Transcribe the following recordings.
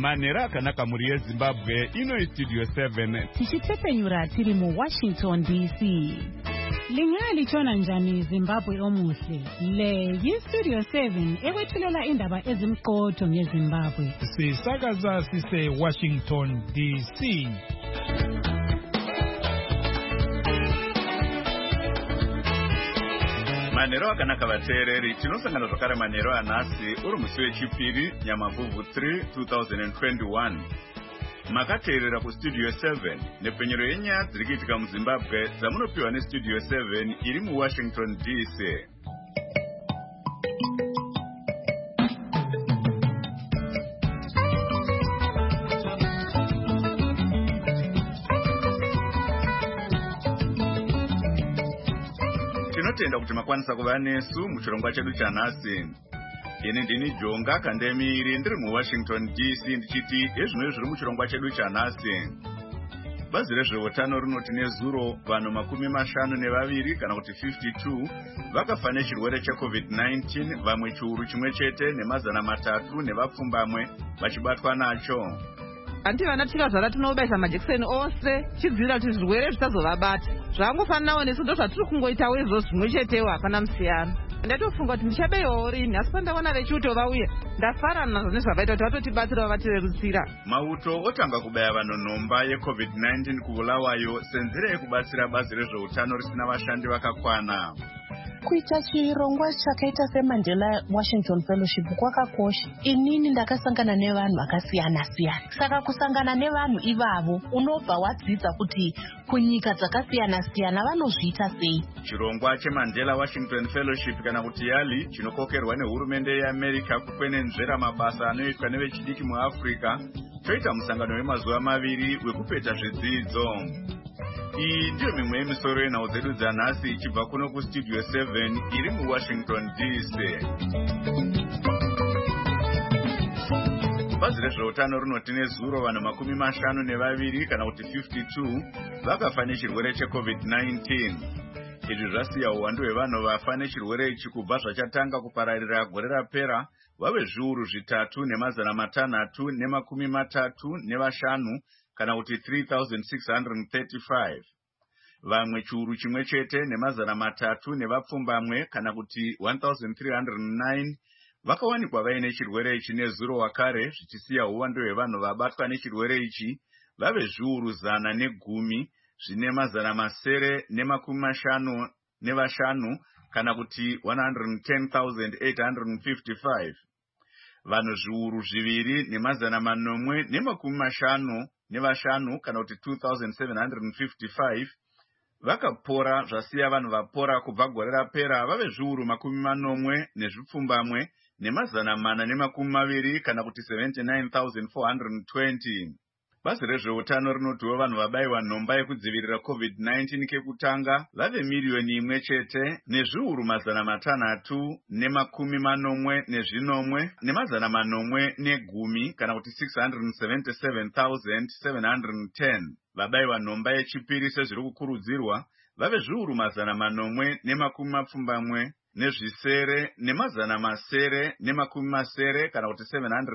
manhero akanaka mhuri yezimbabwe. Ino Studio 7 tichitepenyura tiri muWashington DC. Linga lichona njani Zimbabwe omuhle. Le yiStudio 7 ekwethulela indaba ezimqotho ngeZimbabwe. Sisakaza sise Washington DC. manhero akanaka vateereri, tinosangana zvakare manhero anhasi uri musi wechipiri Nyamavhuvhu 3 2021. Makateerera kuStudio 7 nepenyero yenyaya dziri kuitika muZimbabwe dzamunopiwa neStudio 7 iri muWashington DC. Tinotenda kuti makwanisa kuva nesu muchirongwa chedu chanhasi. Ini ndini Jonga Kandemiri ndiri muWashington DC ndichiti ezvino zviri muchirongwa chedu chanhasi. Bazi rezveutano rinoti nezuro vanhu 52 kana kuti 52 vakafa nechirwere cheCovid-19, vamwe chiuru chimwe chete nemazana 3 nevapfumbamwe vachibatwa nacho. Anti vana tikazvara tinobaisa majekiseni ose chidzivirira kuti zvirwere zvisazovabata. Zvangofananawo nesu ndo zvatiri kungoitawo izvozvo zvimwe chetewo hapana musiyano. Ndatofunga kuti ndichabeiwawo rini, asi pandaona vechiuto vauya ndafarana nazvo nezvavaita kuti vatotibatsira vatirerutsira. Mauto otanga kubaya vanhu nhomba yeCovid-19 kuBulawayo senzira yekubatsira bazi rezveutano risina vashandi vakakwana. Kuita chirongwa chakaita seMandela Washington Fellowship kwakakosha. Inini ndakasangana nevanhu vakasiyana-siyana. Saka kusangana nevanhu ivavo unobva wadzidza kuti kunyika dzakasiyana-siyana vanozviita sei. Chirongwa cheMandela Washington Fellowship kana kuti YALI chinokokerwa nehurumende yeAmerica kukwenenzvera mabasa anoitwa nevechidiki muAfrica choita musangano wemazuva 2 wekupeta zvidzidzo. Iyi ndiyo mimwe yemisoro yenhau dzedu dzanhasi ichibva kuno kuStudio 7 iri muWashington DC. Bazi rezveutano rinoti nezuro vanhu 52 kana kuti 52 vakafa nechirwere cheCovid-19. Izvi zvasiya uwandu hwevanhu vafa nechirwere ichi kubva zvachatanga kupararira gore rapera vave zviuru 3 nemazana 635 kana kuti 3635. Vamwe chiuru chimwe chete nemazana 3 nevapfumbamwe kana kuti 1309 vakawanikwa vaine chirwere ichi nezuro wakare, zvichisiya uwandu hwevanhu vabatwa nechirwere ichi vave zviuru 110 zvine mazana 955 kana kuti 110,855. Vanhu zviuru 2 nemazana 855 kana kuti 2,755 vakapora, zvasiya vanhu vapora kubva gore rapera vave zviuru 40 nezvipfumbamwe nemazana 420 kana kuti 79,420. Bazi rezveutano rinotiwo vanhu vabayiwa nhomba yekudzivirira COVID-19 kekutanga vave 1,000,000 chete nezviuru mazana 340 nemazana 810 kana kuti 677,710. Vabayiwa nhomba yechipiri sezviri kukurudzirwa vave zviuru mazana 820 nezvisere nemazana 900 kana kuti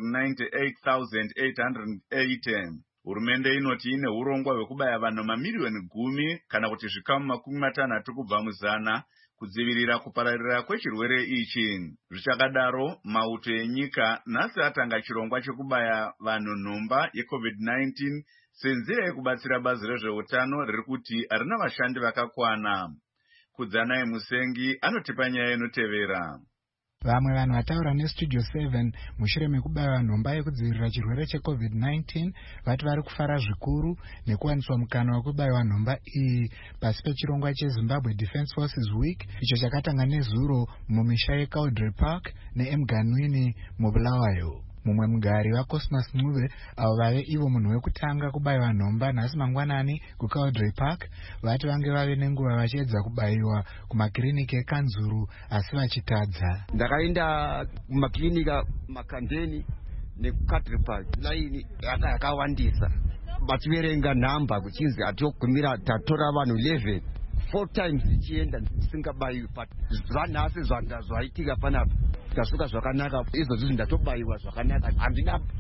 798,880. Hurumende inoti ine urongwa hwekubaya vanhu 10,000,000 kana kuti zvikamu 60 kubva muzana kudzivirira kupararira kwechirwere ichi. Zvichakadaro, mauto enyika nhasi atanga chirongwa chekubaya vanhu nhomba yeCovid-19 senzira yekubatsira bazi rezveutano riri kuti harina vashandi vakakwana. Kudzanai Musengi anotipa nyaya inotevera. Vamwe vanhu vataura neStudio 7 mushure mekubayiwa nhomba yekudzivirira chirwere cheCovid-19 vati vari kufara zvikuru nekuwaniswa mukana wekubayiwa nhomba iyi pasi pechirongwa cheZimbabwe Defence Forces Week icho chakatanga nezuro mumisha yeCaudrey Park neMganwini muBulawayo. Mumwe mugari waCosmas Ncube avo vave ivo munhu wekutanga kubayiwa nhomba nhasi mangwanani kuCaudrey Park vati vange vave nenguva vachiedza kubayiwa kumakiriniki ekanzuru asi vachitadza. Ndakaenda kumakirinika makandeni nekuCaudrey Park laini yakawandisa vachiverenga nhamba kuchinzi atogumira tatora vanhu 11 4 times ichienda ndisingabayiwi but zvanhasi zvaitika panapa tikasuka zvakanaka izvozvi ndatobayiwa zvakanaka handina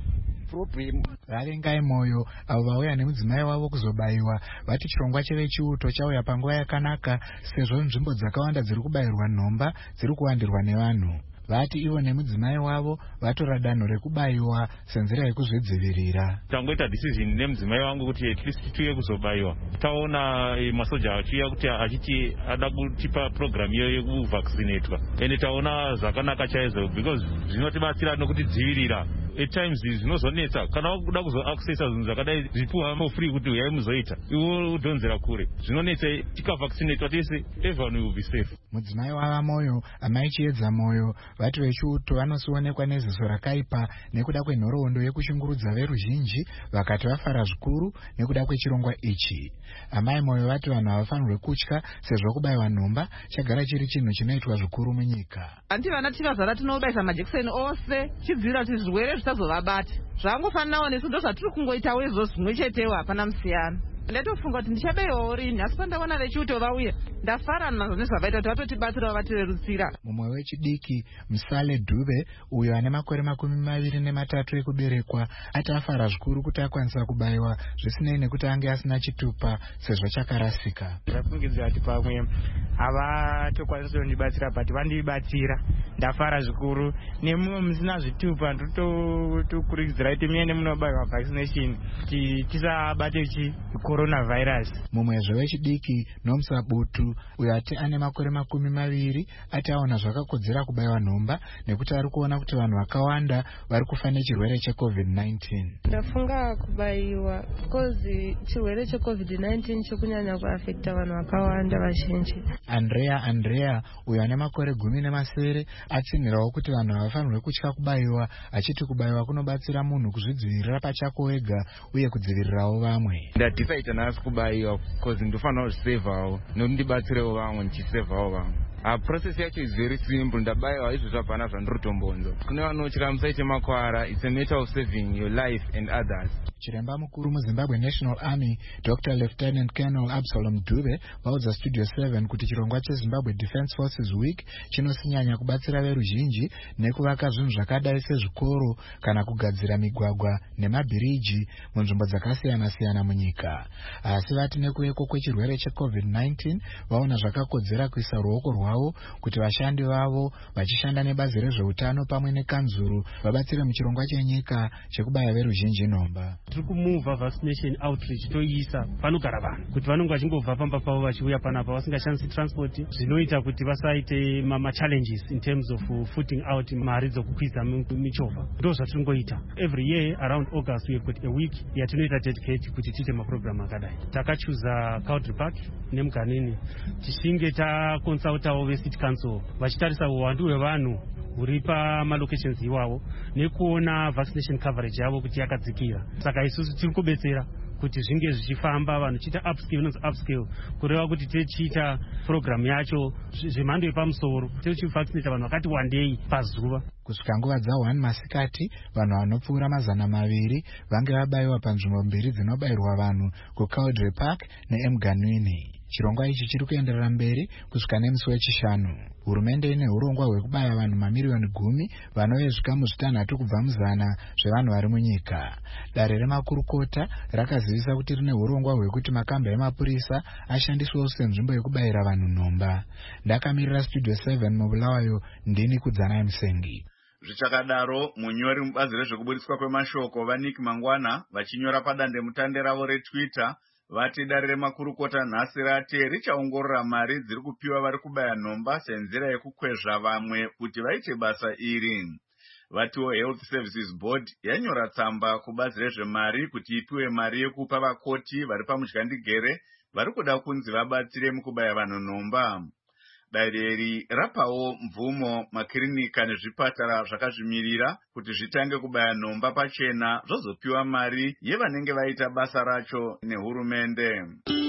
problem. Vavengai moyo avo vauya nemudzimai wavo kuzobayiwa vati chirongwa chevechiuto chauya panguva yakanaka sezvo nzvimbo dzakawanda dziri kubayirwa nhomba dziri kuwandirwa nevanhu. Vati ivo nemudzimai wavo vatora danho rekubayiwa senzira yekuzvidzivirira. Tangoita decision nemudzimai wangu kuti at least tiuye kuzobayiwa. Taona masoja achiuya kuti achiti ada kutipa program iyo yekuvaccinatwa. Ende taona zvakanaka chaizvo because zvinotibatsira nokutidzivirira. At times zvinozonetsa kana wakuda kuzoaccessa zvinhu zvakadai zvipuwa for free kuti uyai muzoita iwo udhonzera kure zvinonetsa tikavaccinatwa tese everyone will be safe. Mudzimai wava moyo amai chiedza moyo vati vechiuto vanosionekwa neziso rakaipa nekuda kwenhoroondo yekushungurudza veruzhinji vakati vafara zvikuru nekuda kwechirongwa ichi. Amai moyo vati vanhu havafanirwe kutya sezvo kubayiwa nhomba chagara chiri chinhu chinoitwa zvikuru munyika. Anti vana tikazara tinobayisa majekiseni ose chidzivirira kuti zvirwere zvisazovabata. Zvangofanirawo nesu ndo zvatiri kungoitawo izvozvo zvimwe chetewo hapana musiyano. Ndatofunga kuti ndichabeyawo rini asi pandaona vechiuto vauya ndafara nazvo nezvavaita kuti vatotibatsirawo vatirerutsira. Mumwe wechidiki Musale Dube uyo ane makore 23 ekuberekwa ati afara zvikuru kuti akwanisa kubayiwa zvisinei nekuti ange asina chitupa sezvo chakarasika. Ndafungidzira kuti pamwe havatokwanisa kundibatsira but vandibatsira ndafara zvikuru nemumwe musina zvitupa ndotokurudzira kuti muende munobayiwa vaccination kuti tisabate coronavirus. Mumwezve wechidiki Nomsa Butu uyo ati ane makore 20 ati aona zvakakodzera kubayiwa nhomba nekuti ari kuona kuti vanhu vakawanda vari kufa nechirwere cheCovid-19. Ndafunga kubayiwa kozi chirwere cheCovid-19 chikunyanya kuafekta vanhu vakawanda vazhinji. Andrea uyo ane makore 17 atsinhirawo kuti vanhu havafanirwe kutya kubayiwa achiti kubayiwa kunobatsira munhu kuzvidzivirira pachako wega uye kudzivirirawo vamwe. Ndadisaita nhasi kubayiwa because ndofanira kuzvisevawo nokuti ndibatsirewo vamwe ndichisevawo vamwe. Process yacho is very simple. Ndabayiwa izvo zvapana zvandinotombonza. Kune vanotya musaite makwara. It's a matter of saving your life and others. Chiremba mukuru muZimbabwe National Army Dr. Lieutenant Colonel Absalom Dube vaudza Studio 7 kuti chirongwa cheZimbabwe Defence Forces Week chinosinyanya kubatsira veruzhinji nekuvaka zvinhu zvakadai sezvikoro kana kugadzira migwagwa nemabhiriji munzvimbo dzakasiyana-siyana munyika. Asi vati nekuveko kwechirwere cheCovid-19 vaona zvakakodzera kuisa ruoko rwavo kuti vashandi vavo vachishanda nebazi rezveutano pamwe nekanzuru vabatsire muchirongwa chenyika chekubaya veruzhinji nhomba. Tiri kumuvha vaccination outreach toisa panogara vanhu kuti vanonge vachingobva pamba pavo vachiuya panapa vasingashandisi transport zvinoita kuti vasaite challenges in terms of footing out mari dzokukwidza michovha. Ndo zvatiri ngoita. Every year around August we have got a week yatinoita dedicate kuti tiite maprogram akadai. Takachuza Country Park neMganini tichinge taconsultawo veCity Council vachitarisa uwandu hwevanhu huri pamalocations iwawo nekuona vaccination coverage yavo kuti yakadzikira. Saka isusu tiri kubetsera kuti zvinge zvichifamba vanhu chiita upscale kureva kuti tichiita program yacho zvemhando yepamusoro tichivaccinata vanhu vakati wandei pazuva. Kusvika nguva dza1 masikati vanhu vanopfuura 200 vange vabayiwa panzvimbo 2 dzinobayirwa vanhu kuCountry Park neMganwini. Chirongwa ichi chiri kuenderera mberi kusvika nemusi wechishanu. Hurumende ine urongwa hwekubaya vanhu mamiliyoni 10 vanove zvikamu 6 kubva muzana zvevanhu vari munyika. Dare remakurukota rakazivisa kuti rine urongwa hwekuti makamba emapurisa ashandiswawo senzvimbo yekubayira vanhu nhomba. Ndakamirira Studio 7 mubulawayo ndini Kudzanai Musengi. Zvichakadaro munyori mubazi rezvekuburitswa kwemashoko vaNick Mangwana vachinyora padandemutande ravo reTwitter vati dare remakurukota nhasi rate richaongorora mari dziri kupiwa vari kubaya nhomba senzira yekukwezva vamwe kuti vaite basa iri. Vatiwo Health Services Board yanyora tsamba kubazi rezvemari kuti ipiwe mari yekupa vakoti vari pamudyandegere vari kuda kunzi vabatsire mukubaya vanhu nhomba. Dare rapawo mvumo makirinika nezvipatara zvakazvimirira kuti zvitange kubaya nhomba pachena zvozopiwa mari yevanenge vaita basa racho nehurumende.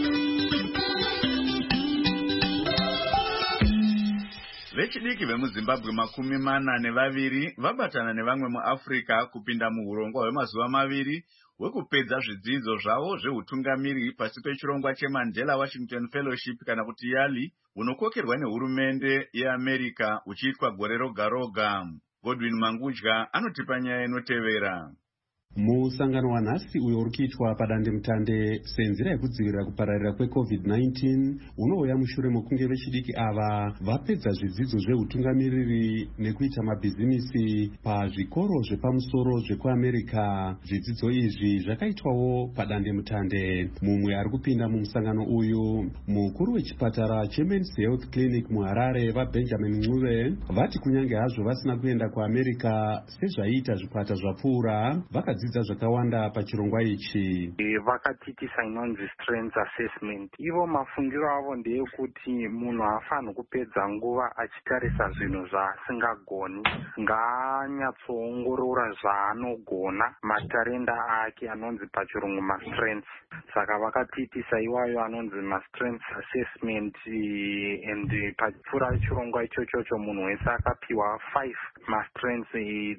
Vechidiki vemuZimbabwe 42 vabatana nevamwe muAfrica kupinda muhurongwa hwemazuva 2 hwekupedza zvidzidzo zvavo zveutungamiri pasi pechirongwa cheMandela Washington Fellowship kana kuti YALI unokokerwa nehurumende yeAmerica uchiitwa gore roga roga. Godwin Mangudya anotipa nyaya inotevera. Musangano wanhasi uyo uri kuitwa padandemutande senzira yekudzivirira kupararira kweCovid-19 unouya mushure mokunge vechidiki ava vapedza zvidzidzo zveutungamiriri nekuita mabhizimisi pazvikoro zvepamusoro zvekuAmerica. Zvidzidzo izvi zvakaitwawo padandemutande. Mumwe ari kupinda mumusangano uyu mukuru wechipatara cheMen's Health Clinic muHarare vaBenjamin Ncube vati kunyange hazvo vasina kuenda kuAmerica sezvaiita zvikwata zvapfuura vakadzidza zvakawanda pachirongwa ichi. Vakatitisa inonzi strength assessment. Ivo mafungiro avo ndeyekuti munhu haafanhi kupedza nguva achitarisa zvinhu zvaasingagoni. Ngaanyatsoongorora zvaanogona, matarenda ake anonzi pachirungu mastrengths. Saka vakatitisa iwayo anonzi mastrength assessment, and pachipfuura chirongwa ichocho munhu wese akapiwa 5 mastrengths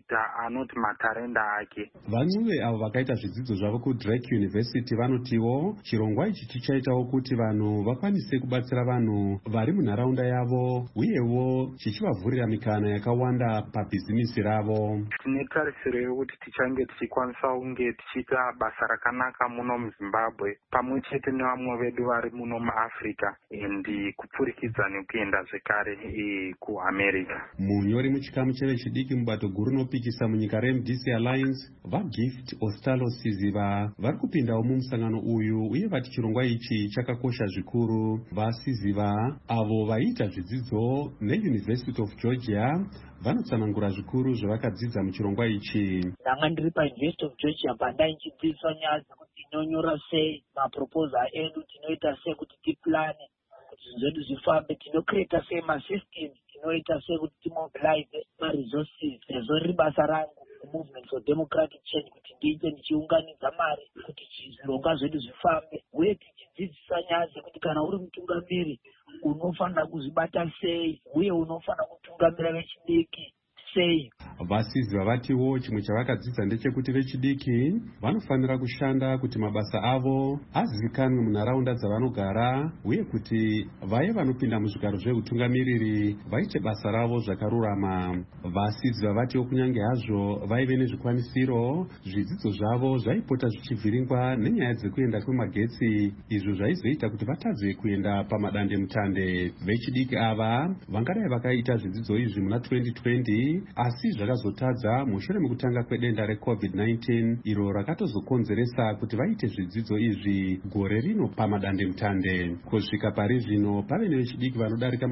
anoti matarenda ake. Vanuve avo vakaita zvidzidzo zvavo kuDrake University vanotiwo chirongwa ichi chichaitawo kuti vanhu vakwanise kubatsira vanhu vari munharaunda yavo uyewo chichivavhurira mikana yakawanda pabhizimisi ravo. Tine tarisiro yekuti tichange tichikwanisa kunge tichiita basa rakanaka muno muZimbabwe pamwe chete nevamwe vedu vari muno muAfrica and kupfurikidza nekuenda zvekare kuAmerica. Munyori muchikamu chevechidiki mubato guru rinopikisa munyika reMDC Alliance vaGift Ostalo Siziva vari kupindawo mumusangano uyu uye vati chirongwa ichi chakakosha zvikuru. VaSiziva avo vaiita zvidzidzo neUniversity of Georgia vanotsanangura zvikuru zvavakadzidza muchirongwa ichi. Ndanga ndiri paUniversity of Georgia pandaichidzidziswa nyaya dzekuti tinonyora sei maproposal edu, tinoita sei kuti tiplane kuti zvinhu zvedu zvifambe, tinocreata sei masystem, tinoita sei kuti timobilize maresources. Rezo riri basa rangu Movement for Democratic Change kuti ndiite ndichiunganidza mari kuti zvirongwa zvedu zvifambe, uye tichidzidzisa nyaya dzekuti kana uri mutungamiri unofanira kuzvibata sei uye unofanira kutungamira vechidiki sei. VaSiziva vatiwo chimwe chavakadzidza ndechekuti vechidiki vanofanira kushanda kuti mabasa avo azivikanwe munharaunda dzavanogara uye kuti vaye vanopinda muzvigaro zveutungamiriri vaite basa ravo zvakarurama. VaSiziva vatiwo kunyange hazvo vaive nezvikwanisiro, zvidzidzo zvavo zvaipota zvichivhiringwa nenyaya dzekuenda kwemagetsi, izvo zvaizoita kuti vatadze kuenda pamadandemutande. Vechidiki ava vangadai vakaita zvidzidzo izvi muna 2020 asi zvakazotadza mushure mekutanga kwedenda reCovid-19 iro rakatozokonzeresa kuti vaite zvidzidzo izvi gore rino pamadandemutande. Kusvika pari zvino pave nevechidiki vanodarika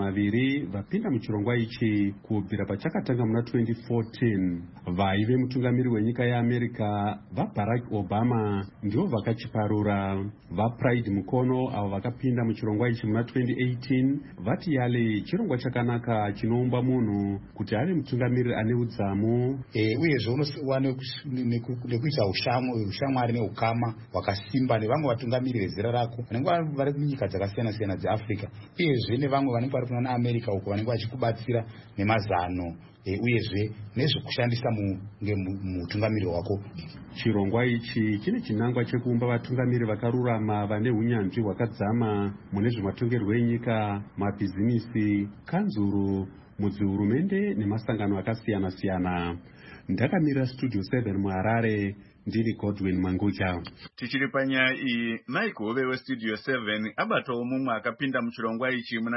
200 vapinda muchirongwa ichi kubvira pachakatanga muna 2014. Vaive mutungamiri wenyika yeAmerica vaBarack Obama ndivo vakachiparura. VaPride Mukono avo vakapinda muchirongwa ichi muna 2018 vati yale chirongwa chakanaka chinoumba munhu kuti ave mutungamiriri ane udzamu uyezve unowana nekuita ushamwari neukama hwakasimba nevamwe vatungamiriri vezera rako vanenge vari kunyika dzakasiyana siyana dzeAfrica, uyezve nevamwe vanenge vari kuna America uko vanenge vachikubatsira nemazano uyezve nezvekushandisa mutungamiri wako. Chirongwa ichi chine chinangwa chekuumba vatungamiri vakarurama vane unyanzvi hwakadzama mune zvematongerwo enyika, mabhizimisi, kanzuru, mudzihurumende nemasangano akasiyana siyana. Ndakamira Studio 7 muHarare, ndiri Godwin Mangucha. Tichiri panyaya iyi, Mike Hove weStudio 7 abatawo mumwe akapinda muchirongwa ichi muna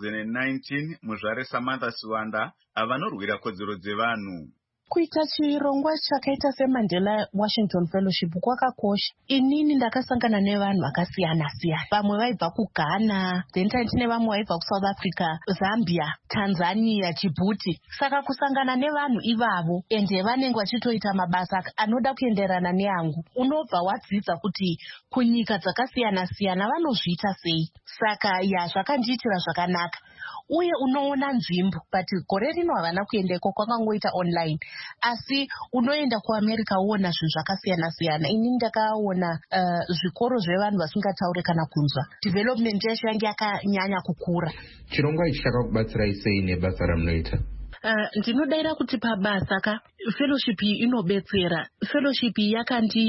2019 muzvare Samantha Siwanda avanorwira kodzero dzevanhu. Kuita chirongwa chakaita seMandela Washington Fellowship kwakakosha. Inini ndakasangana nevanhu vakasiyana siyana. Vamwe vaibva kuGhana, then tine vamwe vaibva kuSouth Africa, Zambia, Tanzania, Djibouti. Saka kusangana nevanhu ivavo ende vanenge vachitoita mabasa anoda kuenderana neangu. Unobva wadzidza kuti kunyika dzakasiyana siyana vanozviita sei. Saka zvakandiitira zvakanaka. Uye unoona nzvimbo, but gore rino havana kuendeko, kwakangoita online. Asi unoenda kuAmerica uona zvinhu zvakasiyana siyana. Ini ndakaona zvikoro zvevanhu vasingataure kana kunzwa. Development yacho yange yakanyanya kukura. Chirongwa ichi chakakubatsirai sei nebasa ramunoita? Ndinodaira kuti pabasa fellowship inobetsera. Fellowship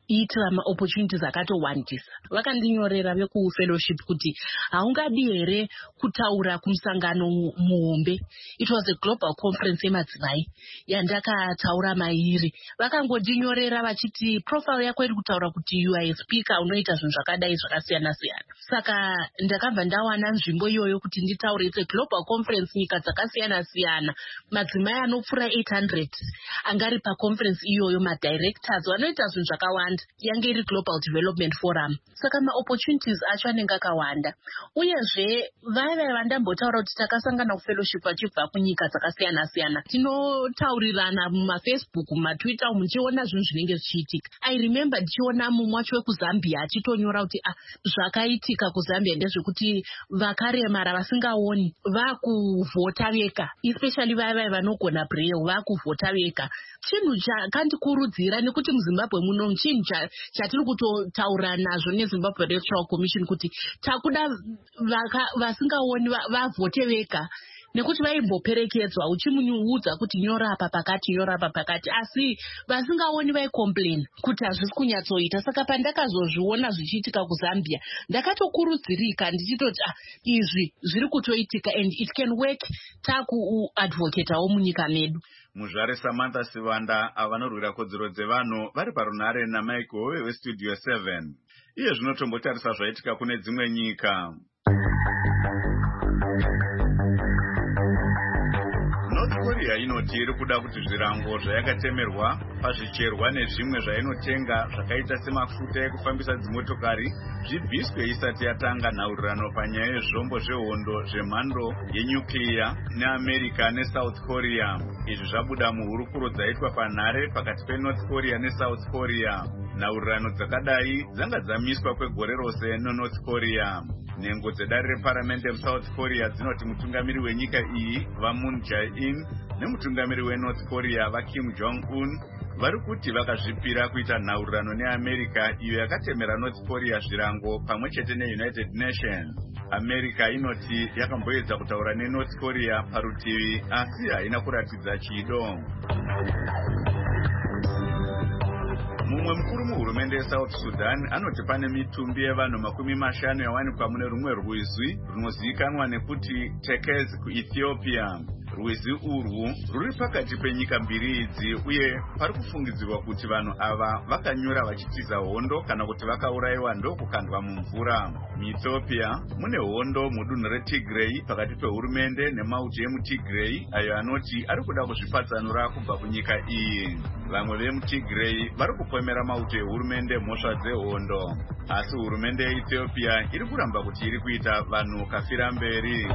inoitira maopportunities akatowandisa. Vakandinyorera vekufellowship kuti haungadi here kutaura kumusangano muhombe. It was a global conference yemadzimai yandakataura mairi. Vakangondinyorera vachiti profile yako iri kutaura kuti you are a speaker unoita zvinhu zvakadai zvakasiyana siyana. Saka ndakabva ndawana nzvimbo iyoyo kuti nditaure. It's a global conference, nyika dzakasiyana siyana. Madzimai anopfuura 800 angari paconference iyoyo, madirectors vanoita zvinhu zvakawanda. Yange iri global development forum. Saka maopportunities acho anenge akawanda. Uyezve vaya vandambotaura kuti takasangana kufellowship vachibva kunyika dzakasiyana siyana. Tinotaurirana mumafacebook, mumatwitter, muchiona zvinhu zvinenge zvichiitika. I remember ndichiona mumwe wacho wekuzambia achitonyora kuti zvakaitika kuzambia ndezvekuti vakaremara vasingaoni vakuvhota vega, especially vaya vanogona braille vakuvhota vega. Chinhu chakandikurudzira nekuti muZimbabwe muno chinhu chatiri kutotaura nazvo neZimbabwe Electoral Commission kuti takuda vasingaoni vavhote vega, nekuti vaimboperekedzwa uchimuudza kuti nyora apa pakati, asi vasingaoni vaicomplain kuti hazvisi kunyatsoita. Saka pandakazozviona zvichiitika kuZambia ndakatokurudzirika ndichitoti izvi zviri kutoitika and it can work takuadvocatewo munyika medu. Muzvare Samantha Sivanda avanorwira kodzero dzevanhu vari parunhare naMichael weStudio 7. Iye zvinotombotarisa zvaitika kune dzimwe nyika. North Korea inoti iri kuda kuti zvirango zvayakatemerwa pazvicherwa nezvimwe zvainotenga zvakaita semafuta ekufambisa dzimotokari zvibviswe isati yatanga nhaurirano panyaya yezvombo zvehondo zvemhando yenyukliya neAmerica neSouth Korea. Izvi zvabuda muhurukuro dzaitwa panhare pakati peNorth Korea neSouth Korea. Nhaurirano dzakadai dzanga dzamiswa kwegore rose neNorth Korea. Nhengo dzedare reparamende muSouth Korea dzinoti mutungamiri wenyika iyi vaMoon Jae-in nemutungamiri weNorth Korea vaKim Jong-un vari kuti vakazvipira kuita nhaurirano neAmerica iyo yakatemera North Korea zvirango pamwe chete neUnited Nations. America inoti yakamboedza kutaura neNorth Korea parutivi asi haina kuratidza chido. Mumwe mukuru muhurumende yeSouth Sudan anoti pane mitumbi yevanhu 50 yawanikwa mune rumwe rwizi runozivikanwa nekuti Tekez kuEthiopia. Rwizi urwu ruri pakati penyika mbiri idzi uye pari kufungidzirwa kuti vanhu ava vakanyura vachitiza hondo kana kuti vakaurayiwa ndokukandwa mumvura. MuEthiopia mune hondo mudunhu reTigray pakati pehurumende nemauto emuTigray ayo anoti ari kuda kuzvipatsanura kubva kunyika iyi. Vamwe vemuTigray vari kupomera mauto ehurumende mhosva dzehondo, asi hurumende yeEthiopia iri kuramba kuti iri kuita vanhu kafira mberi.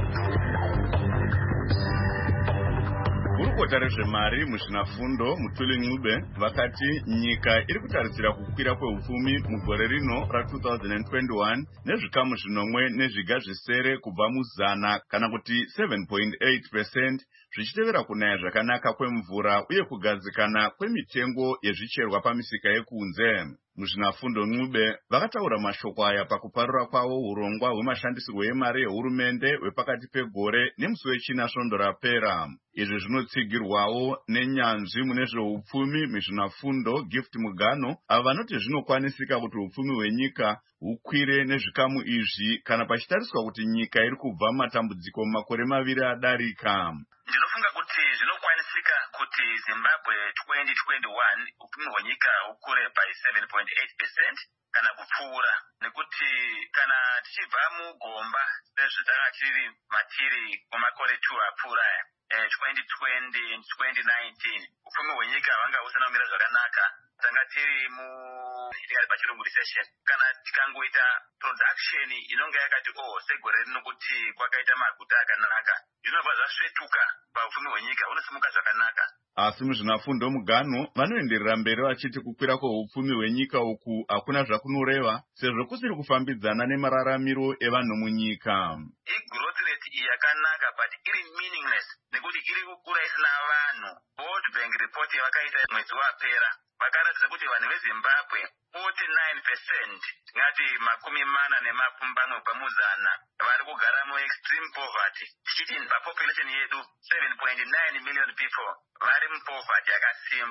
Gurukota rezvemari muzvinafundo Mutuli Ncube vakati nyika iri kutarisira kukwira kweupfumi mugore rino ra2021 nezvikamu zvinomwe nezviga zvisere kubva muzana kana kuti 7.8%, zvichitevera kunaya zvakanaka kwemvura uye kugadzikana kwemitengo yezvicherwa pamisika yekunze. Muzvinafundo Ncube vakataura mashoko aya pakuparura kwavo urongwa hwemashandisirwo emari yehurumende hwepakati pegore nemusi wechina svondo rapera. Izvi zvinotsigirwawo nenyanzvi mune zveupfumi muzvinafundo Gift Mugano ava vanoti zvinokwanisika kuti upfumi hwenyika hukwire nezvikamu izvi kana pachitariswa kuti nyika iri kubva matambudziko makore 2 adarika. Ndinofunga kuti zvinokwanisika kuti Zimbabwe 2021 upfumi hwenyika hukure by 7.8% kana kupfuura, nekuti kana tichibva mugomba sezvatakatiri matiri kwamakore 2 apfuura 2020 and 2019 upfumi hwenyika hwanga husina kumira zvakanaka. Tanga tiri pachirungu recession. Kana tikangoita production inonga yakati segore rino kuti kwakaita maguta akanaka, zvinobva zvasvetuka paupfumi hwenyika hunosimuka zvakanaka. Asi muzvinafundo Mugano vanoenderera mberi vachiti kukwira kweupfumi hwenyika uku hakuna zvakunoreva sezvo kusiri kufambidzana nemararamiro evanhu munyika. Growth rate iyi yakanaka but iri meaningless nekuti iri kukura isina vanhu. World Bank report yavakaita mwedzi wapera vakaratidza kuti vanhu veZimbabwe 49%, ngati 40 pamuzana vari kugara mu-extreme poverty. Tichiti papopulation yedu 7.9 million people vari mupoverty yakasimba.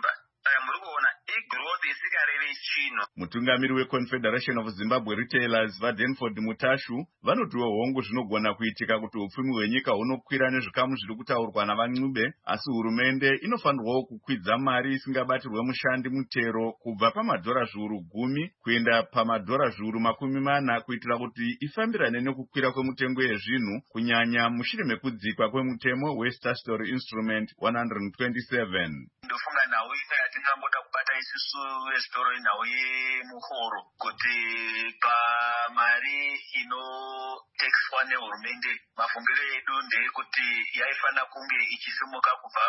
saka muri kuona igrowth isikareve chino. Mutungamiri weConfederation of Zimbabwe Retailers vaDenford Mutashu vanotiwo hongu zvinogona kuitika kuti upfumi hwenyika hunokwira nezvikamu zviri kutaurwa navaNcube, asi hurumende inofanirwawo kukwidza mari isingabatirwe mushandi mutero kubva pamadhora zviuru 10 kuenda pamadhora zviuru 40 kuitira kuti ifambirane nekukwira kwemutengo yezvinhu, kunyanya mushure mekudzikwa kwemutemo weStatutory Instrument 127. Ndofunga nhau yatingangoda kubata isusu vezvitoro nhau yemuhoro kuti pamari inotekiswa nehurumende, mafungiro edu ndeyekuti yaifana kunge ichisimuka kubva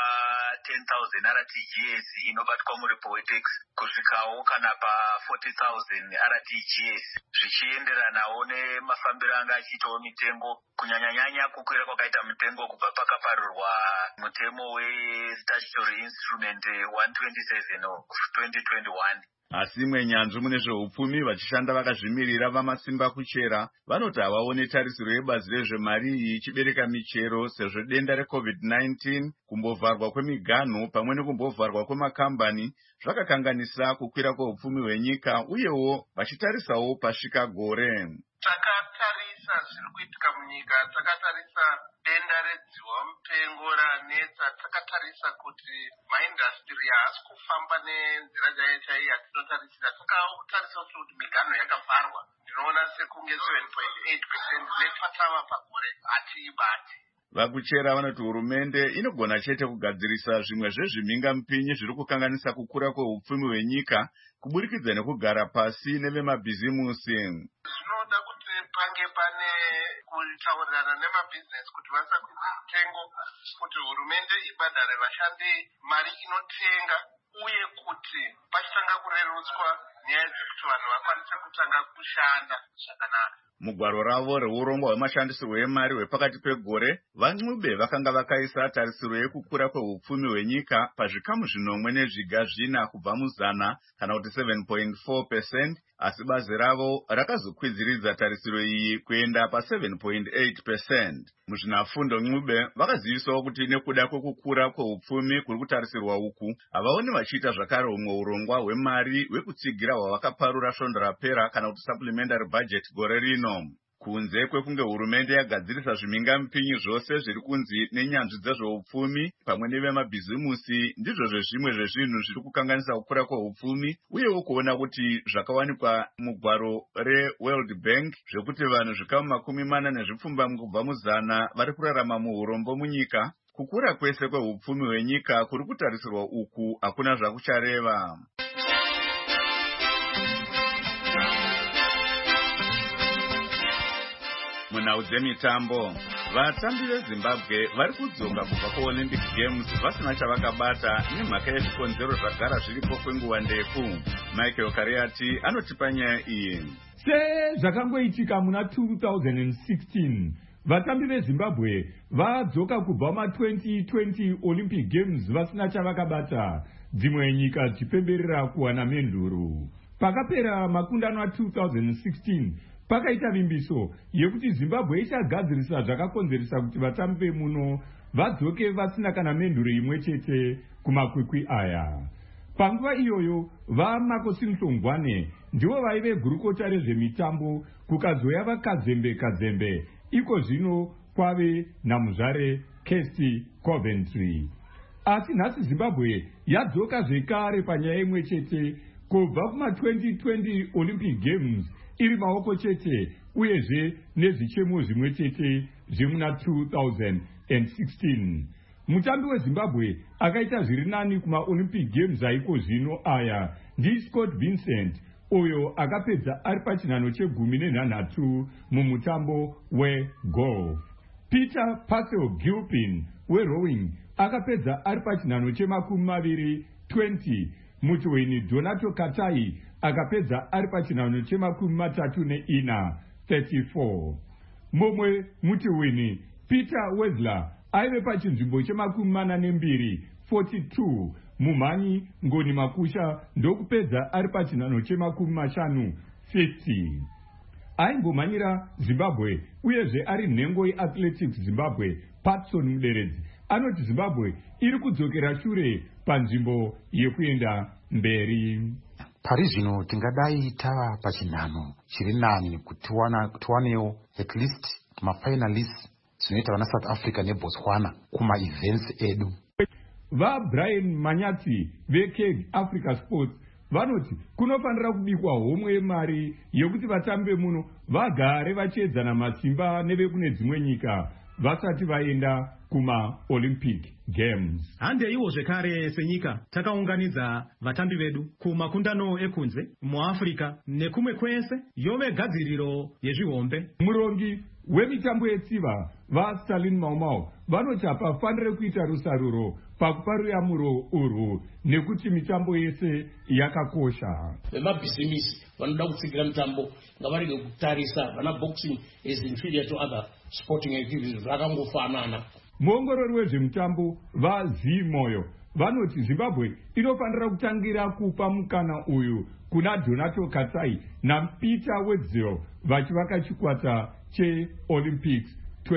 pa10,000 RTGS inobatwa muripo weTax kusvikawo kana pa40,000 RTGS, zvichienderanawo nemafambiro anga achiitawo mitengo, kunyanyanyanya kukwira kwakaita mitengo kubva pakaparirwa mutemo weStatutory Instrument 127 of 2021. Asi mwenyanzvi mune zveupfumi vachishanda vakazvimirira vamasimba kuchera vanoti havaone tarisiro yebazi rezvemari iyi ichibereka michero sezvo denda reCovid-19, kumbovharwa kwemiganhu pamwe nekumbovharwa kwemakambani zvakakanganisa kukwira kweupfumi hwenyika, uyewo vachitarisawo pasvika gore. Takatarisa zviri kuitika munyika, takatarisa denda redziwa mupengo ranetsa, takatarisa kuti maindastry haasi kufamba nenzira chaiyo yatinotarisira, takatarisa kuti miganho yakavharwa. Ndinoona sekunge 7.8% nepatava pagore hatiibati. Vakuchera vanoti hurumende inogona chete kugadzirisa zvimwe zvezvimhingamupinyi zviri kukanganisa kukura kweupfumi hwenyika kuburikidza nekugara pasi nevemabhizimusi. Zvinoda kuti pange pane kutaurirana nemabhizinesi kuti vasakwidza mitengo, kuti hurumende ibhadhare vashandi mari inotenga, uye kuti pachitanga kurerutswa nyaya dzekuti vanhu vakwanise kutanga kushanda zvakanaka. Mugwaro ravo reurongwa hwemashandisirwo emari hwepakati pegore, vaNcube vakanga vakaisa tarisiro yekukura kweupfumi hwenyika pazvikamu 10 kubva muzana kana kuti 7.4%, asi bazi ravo rakazokwidziridza tarisiro iyi kuenda pa7.8%. Muzvinafundo Ncube vakazivisawo kuti nekuda kwekukura kweupfumi kuri kutarisirwa uku, havaoni vachiita zvakare humwe urongwa hwemari hwekutsigira hwavakaparura svondo rapera kana kuti supplementary budget gore rino. Kunze kwekunge hurumende yagadzirisa zvimhingamupinyi zvose zviri kunzi nenyanzvi dzezveupfumi pamwe nevemabhizimusi, ndizvo zvimwe zvezvinhu zviri kukanganisa kukura kweupfumi, uyewo kuona kuti zvakawanikwa mugwaro reWorld Bank zvekuti vanhu zvikamu 40 kubva muzana vari kurarama muurombo munyika, kukura kwese kweupfumi hwenyika kuri kutarisirwa uku hakuna zvakuchareva. Munhau dzemitambo, vatambi veZimbabwe vari kudzoka kubva kuOlympic Games vasina chavakabata nemhaka yezvikonzero zvagara zviripo kwenguva ndefu. Michael Kariati anotipa nyaya iyi. Sezvakangoitika muna 2016, vatambi veZimbabwe vadzoka kubva ma2020 Olympic Games vasina chavakabata, dzimwe nyika dzichipemberera kuwana menduru. Pakapera makundano a2016, pakaita vimbiso yekuti Zimbabwe ichagadzirisa zvakakonzeresa kuti vatambi vemuno vadzoke vasina kana menduru imwe chete kumakwikwi aya. Panguva iyoyo vaMakosi Mhlongwane ndivo vaive gurukota rezvemitambo, kukazoya vakazembe iko zvino kwave namuzvare Kirsty Coventry. Asi nhasi Zimbabwe yadzoka zvekare panyaya imwe chete kubva kuma2020 Olympic Games iri maoko chete, uyezve nezvichemo zvimwe chete zvemuna 2016. Mutambi weZimbabwe akaita zviri nani kumaOlympic Games aiko zvino aya ndiScott Vincent, uyo akapedza ari pachinhano che13 mumutambo wegolf. Peter Purcell Gilpin werowing akapedza ari pachinhano che20, Mutiweni Donato Katai akapedza ari pachinhano che34, 34. Momwe Mutiweni Peter Wessler aive pachinzvimbo che42, 42. Mumhanyi Ngoni Makusha ndokupedza ari pachinhano che50, 50. Aimbomhanyira Zimbabwe uyezve ari nhengo yeAthletics Zimbabwe Patson Muderedzi anoti Zimbabwe iri kudzokera shure panzvimbo yekuenda mberi. Pari zvino tingadai tava pachinhano chiri nani kuti tiwanewo at least mafinalists zvinoita vana South Africa neBotswana kuma-events edu. VaBrian Manyati veKeg Africa Sports vanoti kunofanira kubikwa homwe yemari yekuti vatambe muno vagare vachiedzana masimba nevekune dzimwe nyika vasati vaenda kuma-Olympic Games. Handeiwo zvekare senyika takaunganidza vatambi vedu kumakundano ekunze muAfrica nekumwe kwese yove gadziriro yezvihombe. Murongi wemitambo yetsiva vaStalin Maumau vanoti hapafanire kuita rusaruro pakupa ruyamuro urwu nekuti mitambo yese yakakosha. Vemabhizimisi vanoda kutsigira mitambo ngavarege kutarisa vana boxing as inferior to other sporting activities zvakangofanana. Muongorori wezvemutambo vaZimoyo vanoti Zimbabwe inofanira kutangira kupa mukana uyu kuna Donato Katsai naPeter Wetzel vachivaka chikwata cheOlympics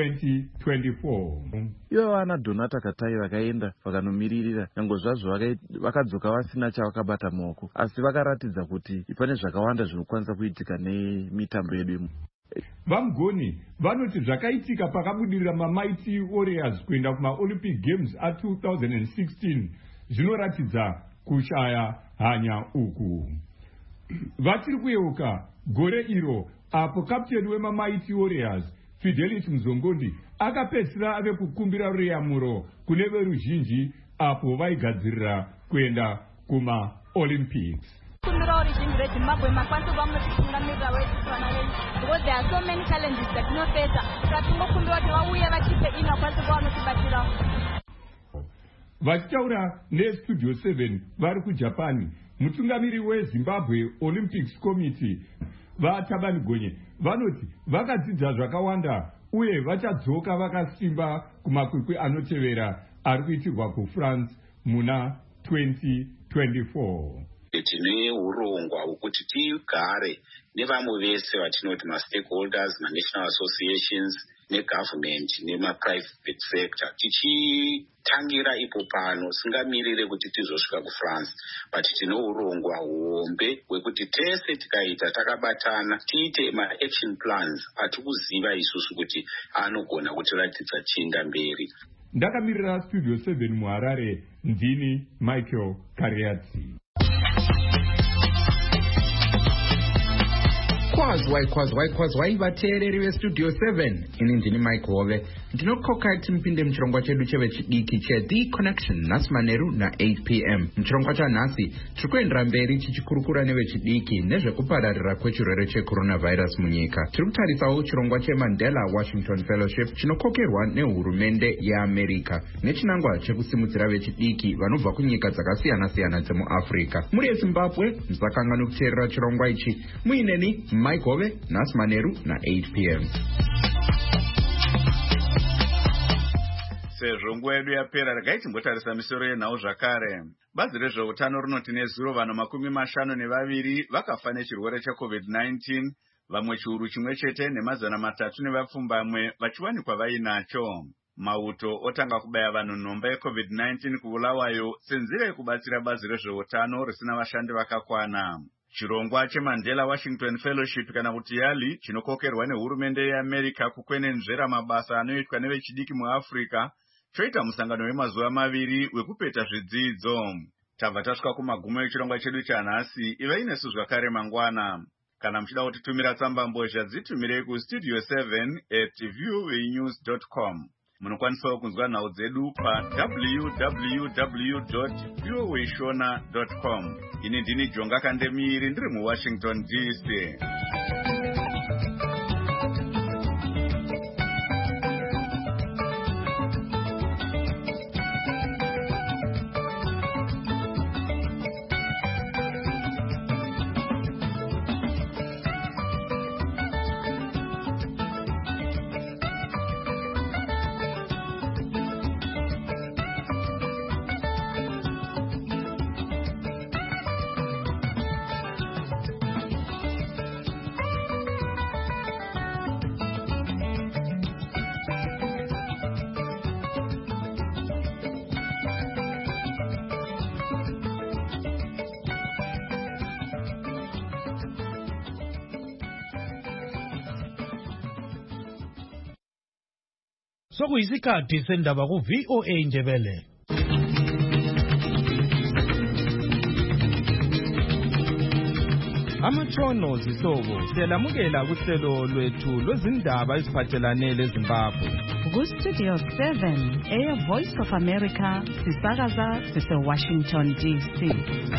2024. Ivo vana Donata Katsai vakaenda vakanomiririra nyange zvazvo vakadzoka vasina chavakabata maoko, asi vakaratidza kuti pane zvakawanda zvinokwanisa kuitika nemitambo yedu. Vamugoni vanoti zvakaitika pakabudirira maMighty Warriors kuenda kuma-Olympic Games a2016 zvinoratidza kushaya hanya uku. Vatiri kuyeuka gore iro apo kapteni wemaMighty Warriors Fidelis Mzongondi akapedzisira ave kukumbira ruyamuro kune veruzhinji apo vaigadzirira kuenda kuma-Olympics. Kumbira oruzhinji rweZimbabwe makwanisa kuva munotitungamirira wechiwana venyu because there are so many challenges that tinofesa saka tingokumbira kuti vauye vachipe ino vakwanisa kuva vanotibatsirawo. Vachitaura neStudio 7 vari kuJapani, mutungamiri weZimbabwe Olympics Committee vaTabani Gonye vanoti vakadzidza zvakawanda uye vachadzoka vakasimba kumakwikwi anotevera ari kuitirwa kuFrance muna 2024. Tine urongwa hwekuti tigare nevamwe vese vatinoti ma-stakeholders, ma-national associations, ne-government, nema-private sector. Tichitangira ipo pano, singamirire kuti tizosvika kuFrance, but tine urongwa hombe hwekuti tese tikaita takabatana, tiite ma-action plans atikuziva isusu kuti anogona kutiratidza chinda mberi. Ndakamirira Studio 7 muHarare, ndini Michael Kariati. Kwazwai vateereri veStudio 7, ini ndini Mike Hove. Ndinokoka timpinde muchirongwa chedu chevechidiki cheThe Connection nhasi manheru na8 p.m. Muchirongwa chanhasi tiri kuendera mberi tichikurukura nevechidiki nezvekupararira kwechirwere checoronavirus munyika. Tiri kutarisawo chirongwa cheMandela Washington Fellowship chinokokerwa nehurumende yeAmerica nechinangwa chekusimudzira vechidiki vanobva kunyika dzakasiyana-siyana dzemuAfrica. Muri yeZimbabwe musakangani kuteerera chirongwa ichi. Muineni Mike Hove nhasi manheru na8 p.m. Sezvo nguva yedu yapera, regai timbotarisa misoro yenhau zvakare. Bazi rezveutano rinoti nezuro vanhu 52 vakafa nechirwere cheCovid-19, vamwe chiuru chimwe chete nemazana 320 vachiwanikwa vainacho. Mauto otanga kubaya vanhu nhomba yeCovid-19 kuBulawayo senzira yekubatsira bazi rezveutano risina vashandi vakakwana. Chirongwa cheMandela Washington Fellowship kana kuti YALI chinokokerwa nehurumende yeAmerica kukwenenzvera mabasa anoitwa nevechidiki muAfrica choita musangano wemazuva 2 wekupeta zvidzidzo. Tabva tasvika kumagumo echirongwa chedu chanhasi. Ivai nesu zvakare mangwana. Kana muchida kutitumira tsamba mbozha dzitumirei kustudio 7@voanews.com. Munokwanisawo kunzwa nhau dzedu pa www.voashona.com. Ini ndini Jonga Kandemiri ndiri muWashington DC. sokuyisikhathi sendaba ku-VOA Indebele. Amatshono zihlobo siyalamukela kuhlelo lwethu lwezindaba eziphathelane leZimbabwe. Ku-Studio 7 Air Voice of America sisakaza sise-Washington DC.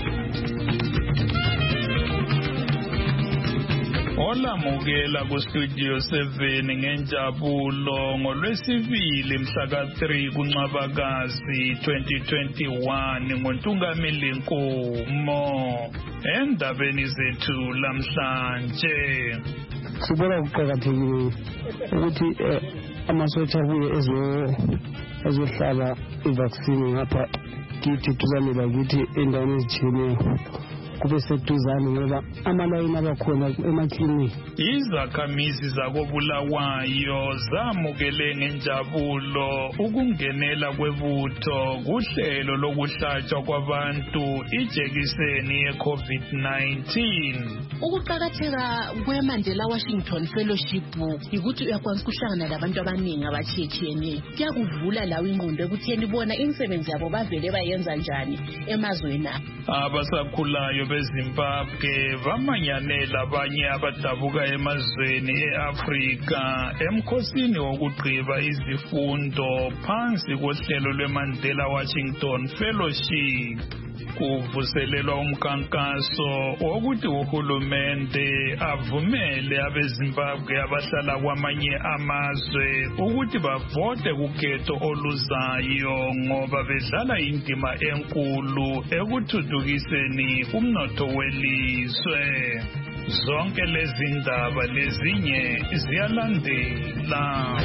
Olamukela ku-Studio 7 ngenjabulo ngolwesibili mhla ka-3 kuNcwabakazi 2021 ngoNtungamili Nkomo. Endabeni zethu lamhlanje sibona kuqakathekile ukuthi amasotsha abuye ezohlaba ivaccine ngapha kithi duzane lakithi endaweni ezitshiyeneyo kube seduzane ngoba amalayini abakhona emakliniki. Izakhamizi zakoBulawayo zamukele ngenjabulo ukungenela kwebutho kuhlelo lokuhlatshwa kwabantu ijekiseni ye-COVID-19. Ukuqakatheka kweMandela Washington Fellowship ukuthi uyakwazi ukuhlangana labantu abaningi abatshiyetshiyeneyo. Kuyakuvula lawe ingqondo ekutheni bona imisebenzi yabo bavele bayenza njani emazweni. Abasakhulayo beZimbabwe bamanyanela abanye abadabuka emazweni eAfrika emkhosini wokugqiba izifundo phansi kohlelo lweMandela Washington Fellowship. Kuvuselelwa umkhankaso wokuthi uhulumende avumele abeZimbabwe abahlala kwamanye amazwe ukuthi bavote kukhetho oluzayo ngoba bedlala indima enkulu ekuthuthukiseni umnotho welizwe. Zonke lezi ndaba lezinye ziyalandela.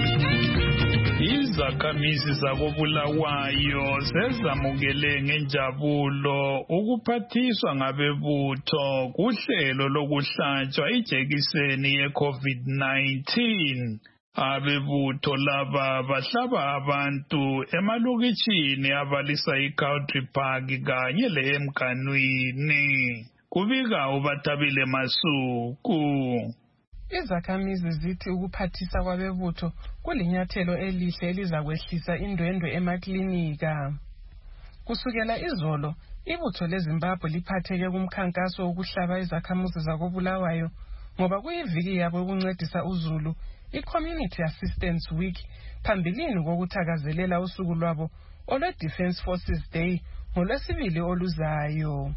Izakhamizi zakoBulawayo sezamukele ngenjabulo ukuphathiswa ngabebutho kuhlelo lokuhlatshwa ijekiseni ye-COVID-19. Abebutho laba bahlaba abantu emalokitshini abalisa iCountry Park kanye leMganwini. Kubika uBathabile Masuku. Izakhamizi zithi ukuphathisa kwabebutho kulinyathelo elihle elizakwehlisa indwendwe emaklinika. Kusukela izolo, ibutho leZimbabwe liphatheke kumkhankaso wokuhlaba izakhamuzi zakoBulawayo ngoba kuyiviki yabo yokuncedisa uzulu, i-Community Assistance Week, phambilini kokuthakazelela usuku lwabo olwe-Defence Forces Day ngolwesibili oluzayo.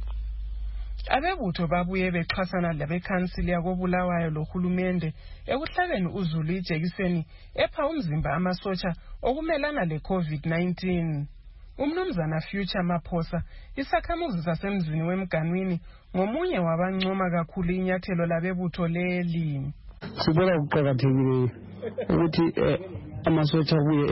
Abebutho babuye bexhasana labekhansili yakoBulawayo lohulumende ekuhlabeni uzulu ijekiseni epha umzimba amasotsha okumelana le-COVID-19. Umnumzana Future Maphosa, isakhamuzi sasemzini weMganwini, ngomunye wabancoma kakhulu inyathelo labebutho leli. Sibona kuqakathekile ukuthi amasotsha abuye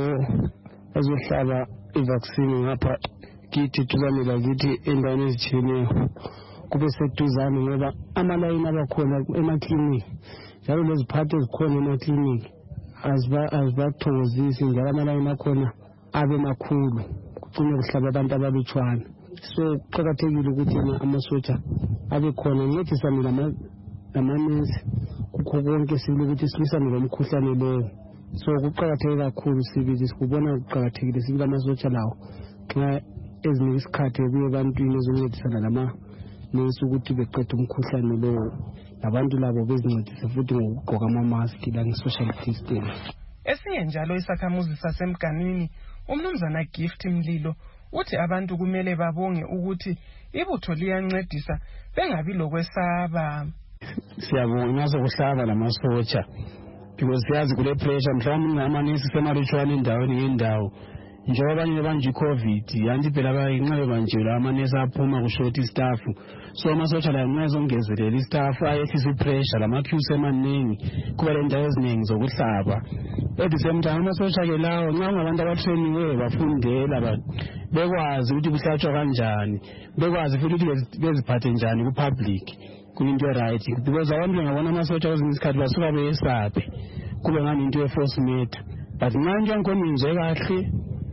ezohlaba ivaccine ngapha kithi duzane lakithi endaweni ezitshiyeneyo kube seduzane ngoba amalayini abakhona emakliniki njalo leziphatho ezikhona emakliniki azibathokozisi njalo amalayini akhona abe makhulu kucine kuhlaba abantu abalutshwana. So kuqakathekile ukuthi amasotsha abe khona ncedisane lamanesi kukho konke sibili ukuthi silisane lomkhuhlane lowo. So kuqakatheke kakhulu sibili sikubona kuqakathekile sibili amasotsha lawo nxa ezinye isikhathi kuye ebantwini ezoncedisana lamanesi ukuthi beqede umkhuhlane lowo, labantu labo bezincedise futhi ngokugqoka amamaski lange-social distance. Esinye njalo isakhamuzi sasemganwini, umnumzana Gift Mlilo, uthi abantu kumele babonge ukuthi ibutho liyancedisa bengabi lokwesaba. Siyabonga ngaso kuhlaba lamasotsha because siyazi kule pressure mhlawumbe amanesi semalutshwana endaweni ngendawo. Njengoba abanye banje iCovid yanti phela bayinxa bebanjela amanesi aphuma kushort staff, so amasotsha la nxa zongezelela istaff ayehlisa ipressure lamaQs emaningi kuba lendawo eziningi zokuhlaba. At the same time amasotsha ke lawo nxa ngabantu abatrainiwe bafundela bekwazi ukuthi kuhlatshwa kanjani, bekwazi futhi ukuthi beziphathe njani kupublic kuyinto right, because abantu ngabona amasotsha kwezinye isikhathi basuka beyesabe kube ngani into eforce matter, but manje nkonke nje kahle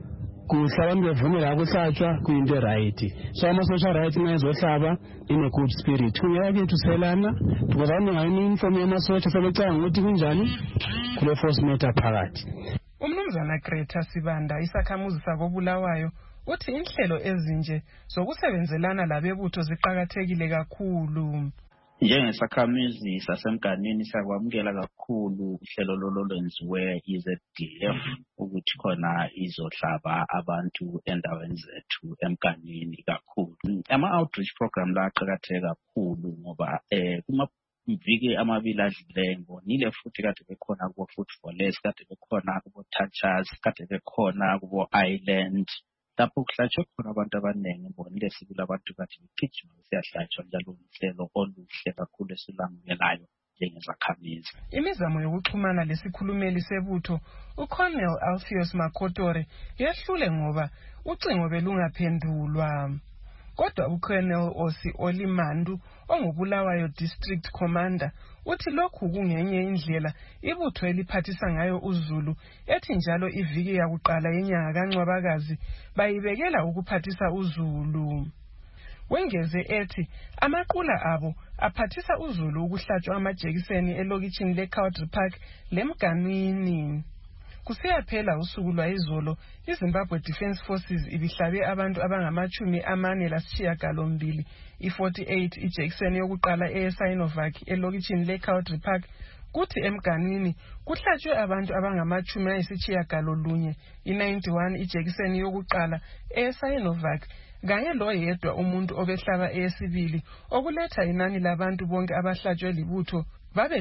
kuhle abantu bevumela ukuhlatshwa kuyinto right. So ama-social right mayezohlaba in a good spirit kungeke thuselana because abantu ngayini-inform yamasotsha sebecanga ukuthi kunjani kule force matter phakathi. Umnumzana Greta Sibanda isakhamuzi sakobulawayo uthi inhlelo ezinje zokusebenzelana labebutho ziqhakathekile kakhulu. Njengesakhamuzi sasemganini siyakwamukela kakhulu uhlelo lolwenziwe iZDF ukuthi khona izohlaba abantu endaweni zethu emganini kakhulu. Ama-outreach program la aqhakatheke kakhulu ngoba kumaviki amabili adlulileyo ngibonile futhi kade bekhona kubo Food for Less, kade bekhona kubo Touchers, kade bekhona kubo Island. Lapho kuhlatshwe khona abantu abaningi ngibonile sibili abantu kade begijima siyahlatshwa njalo uhlelo oluhle kakhulu esilamukelayo njengezakhamizi. Imizamo yokuxhumana lesikhulumeli sebutho uColonel Alpheus Makotore yehlule ngoba ucingo belungaphendulwa. Kodwa uColonel Osi Olimandu ongubulawayo District Commander uthi lokhu kungenye indlela ibutho eliphathisa ngayo uZulu ethi njalo iviki yakuqala yenyanga kaNcwabakazi bayibekela ukuphathisa uZulu. Wengeze ethi amaqula abo aphathisa uZulu ukuhlatshwa amajekiseni elokitshini leCountry Park lemganwini. Kusiyaphela usuku lwayizolo iZimbabwe Defence Forces ibihlabe abantu abangama-48 i-48 ijekiseni yokuqala eSinovac elokitshini leCountry Park kuthi emganwini kuhlatshwe abantu abangama-91 i-91 ijekiseni yokuqala eSinovac kanye loyedwa umuntu obehlaba eyesibili okuletha inani labantu bonke abahlatshwe libutho babe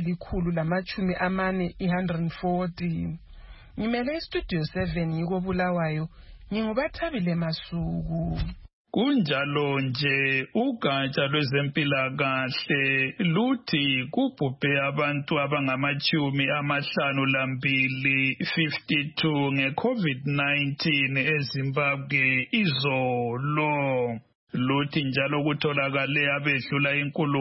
140. Ngimele iStudio 7 ngikobulawayo ngingubathabile Masuku. Kunjalo nje ugatsha lwezempilakahle luthi kubhubhe abantu abangama-52 nge-COVID-19 eZimbabwe izolo. Luthi njalo kutholakale abedlula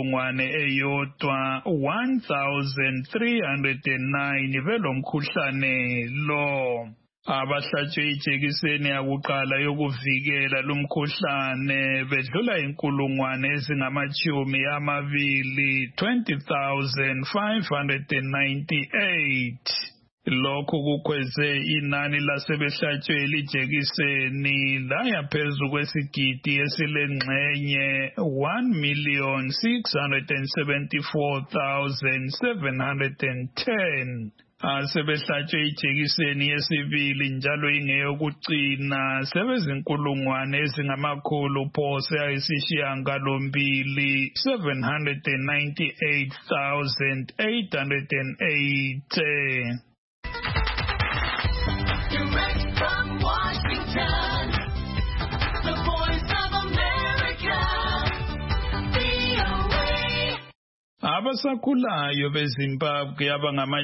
1,309 belomkhuhlane lo. Abahlatshwe ijekiseni yakuqala yokuvikela lumkhuhlane bedlula 20,598. Lokhu kukhweze inani lasebehlatshwe lijekiseni laya phezu kwesigidi esilengxenye 1,674,710. Asebehlatshwe ijekiseni yesibili njalo ingeyokugcina sebezinkulungwane ezingama-798,880. Direct from Washington, the Voice of America, VOA. Abasakhulayo beZimbabwe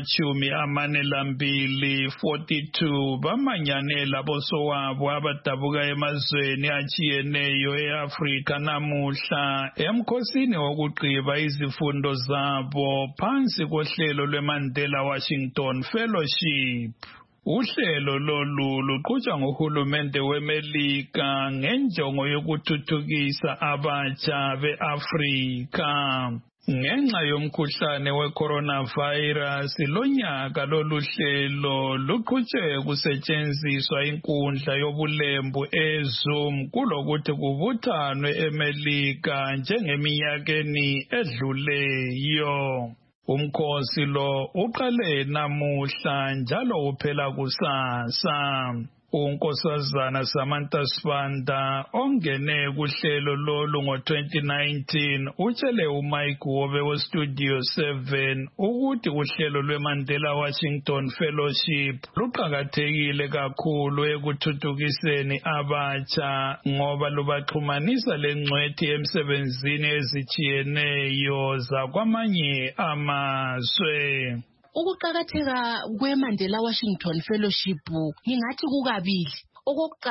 abangama-42 bamanyanela bosowabo abadabuka emazweni atshiyeneyo eAfrika namuhla emkhosini wokugqiba izifundo zabo phansi kohlelo lweMandela Washington Fellowship. Uhlelo lolu luqhutshwa nguhulumende weMelika ngenjongo yokuthuthukisa abatsha beAfrika. Ngenxa yomkhuhlane we-coronavirus lonyaka lolu hlelo luqhutshwe kusetshenziswa inkundla yobulembu eZoom kulokuthi kubuthanwe eMelika njengeminyakeni edluleyo. Umkhosi lo uqale namuhla njalo uphela kusasa. uNkosazana Samantha Sibanda ongene kuhlelo lolu ngo-2019 utshele uMike Wobe weStudio 7 ukuthi uhlelo lweMandela Washington Fellowship luqakathekile kakhulu ekuthuthukiseni abatsha ngoba lubaxhumanisa lengcwethi emsebenzini ezijiyeneyo zakwamanye amazwe. Ukuqakatheka kweMandela Washington Fellowship ngingathi kukabili. Okokuqala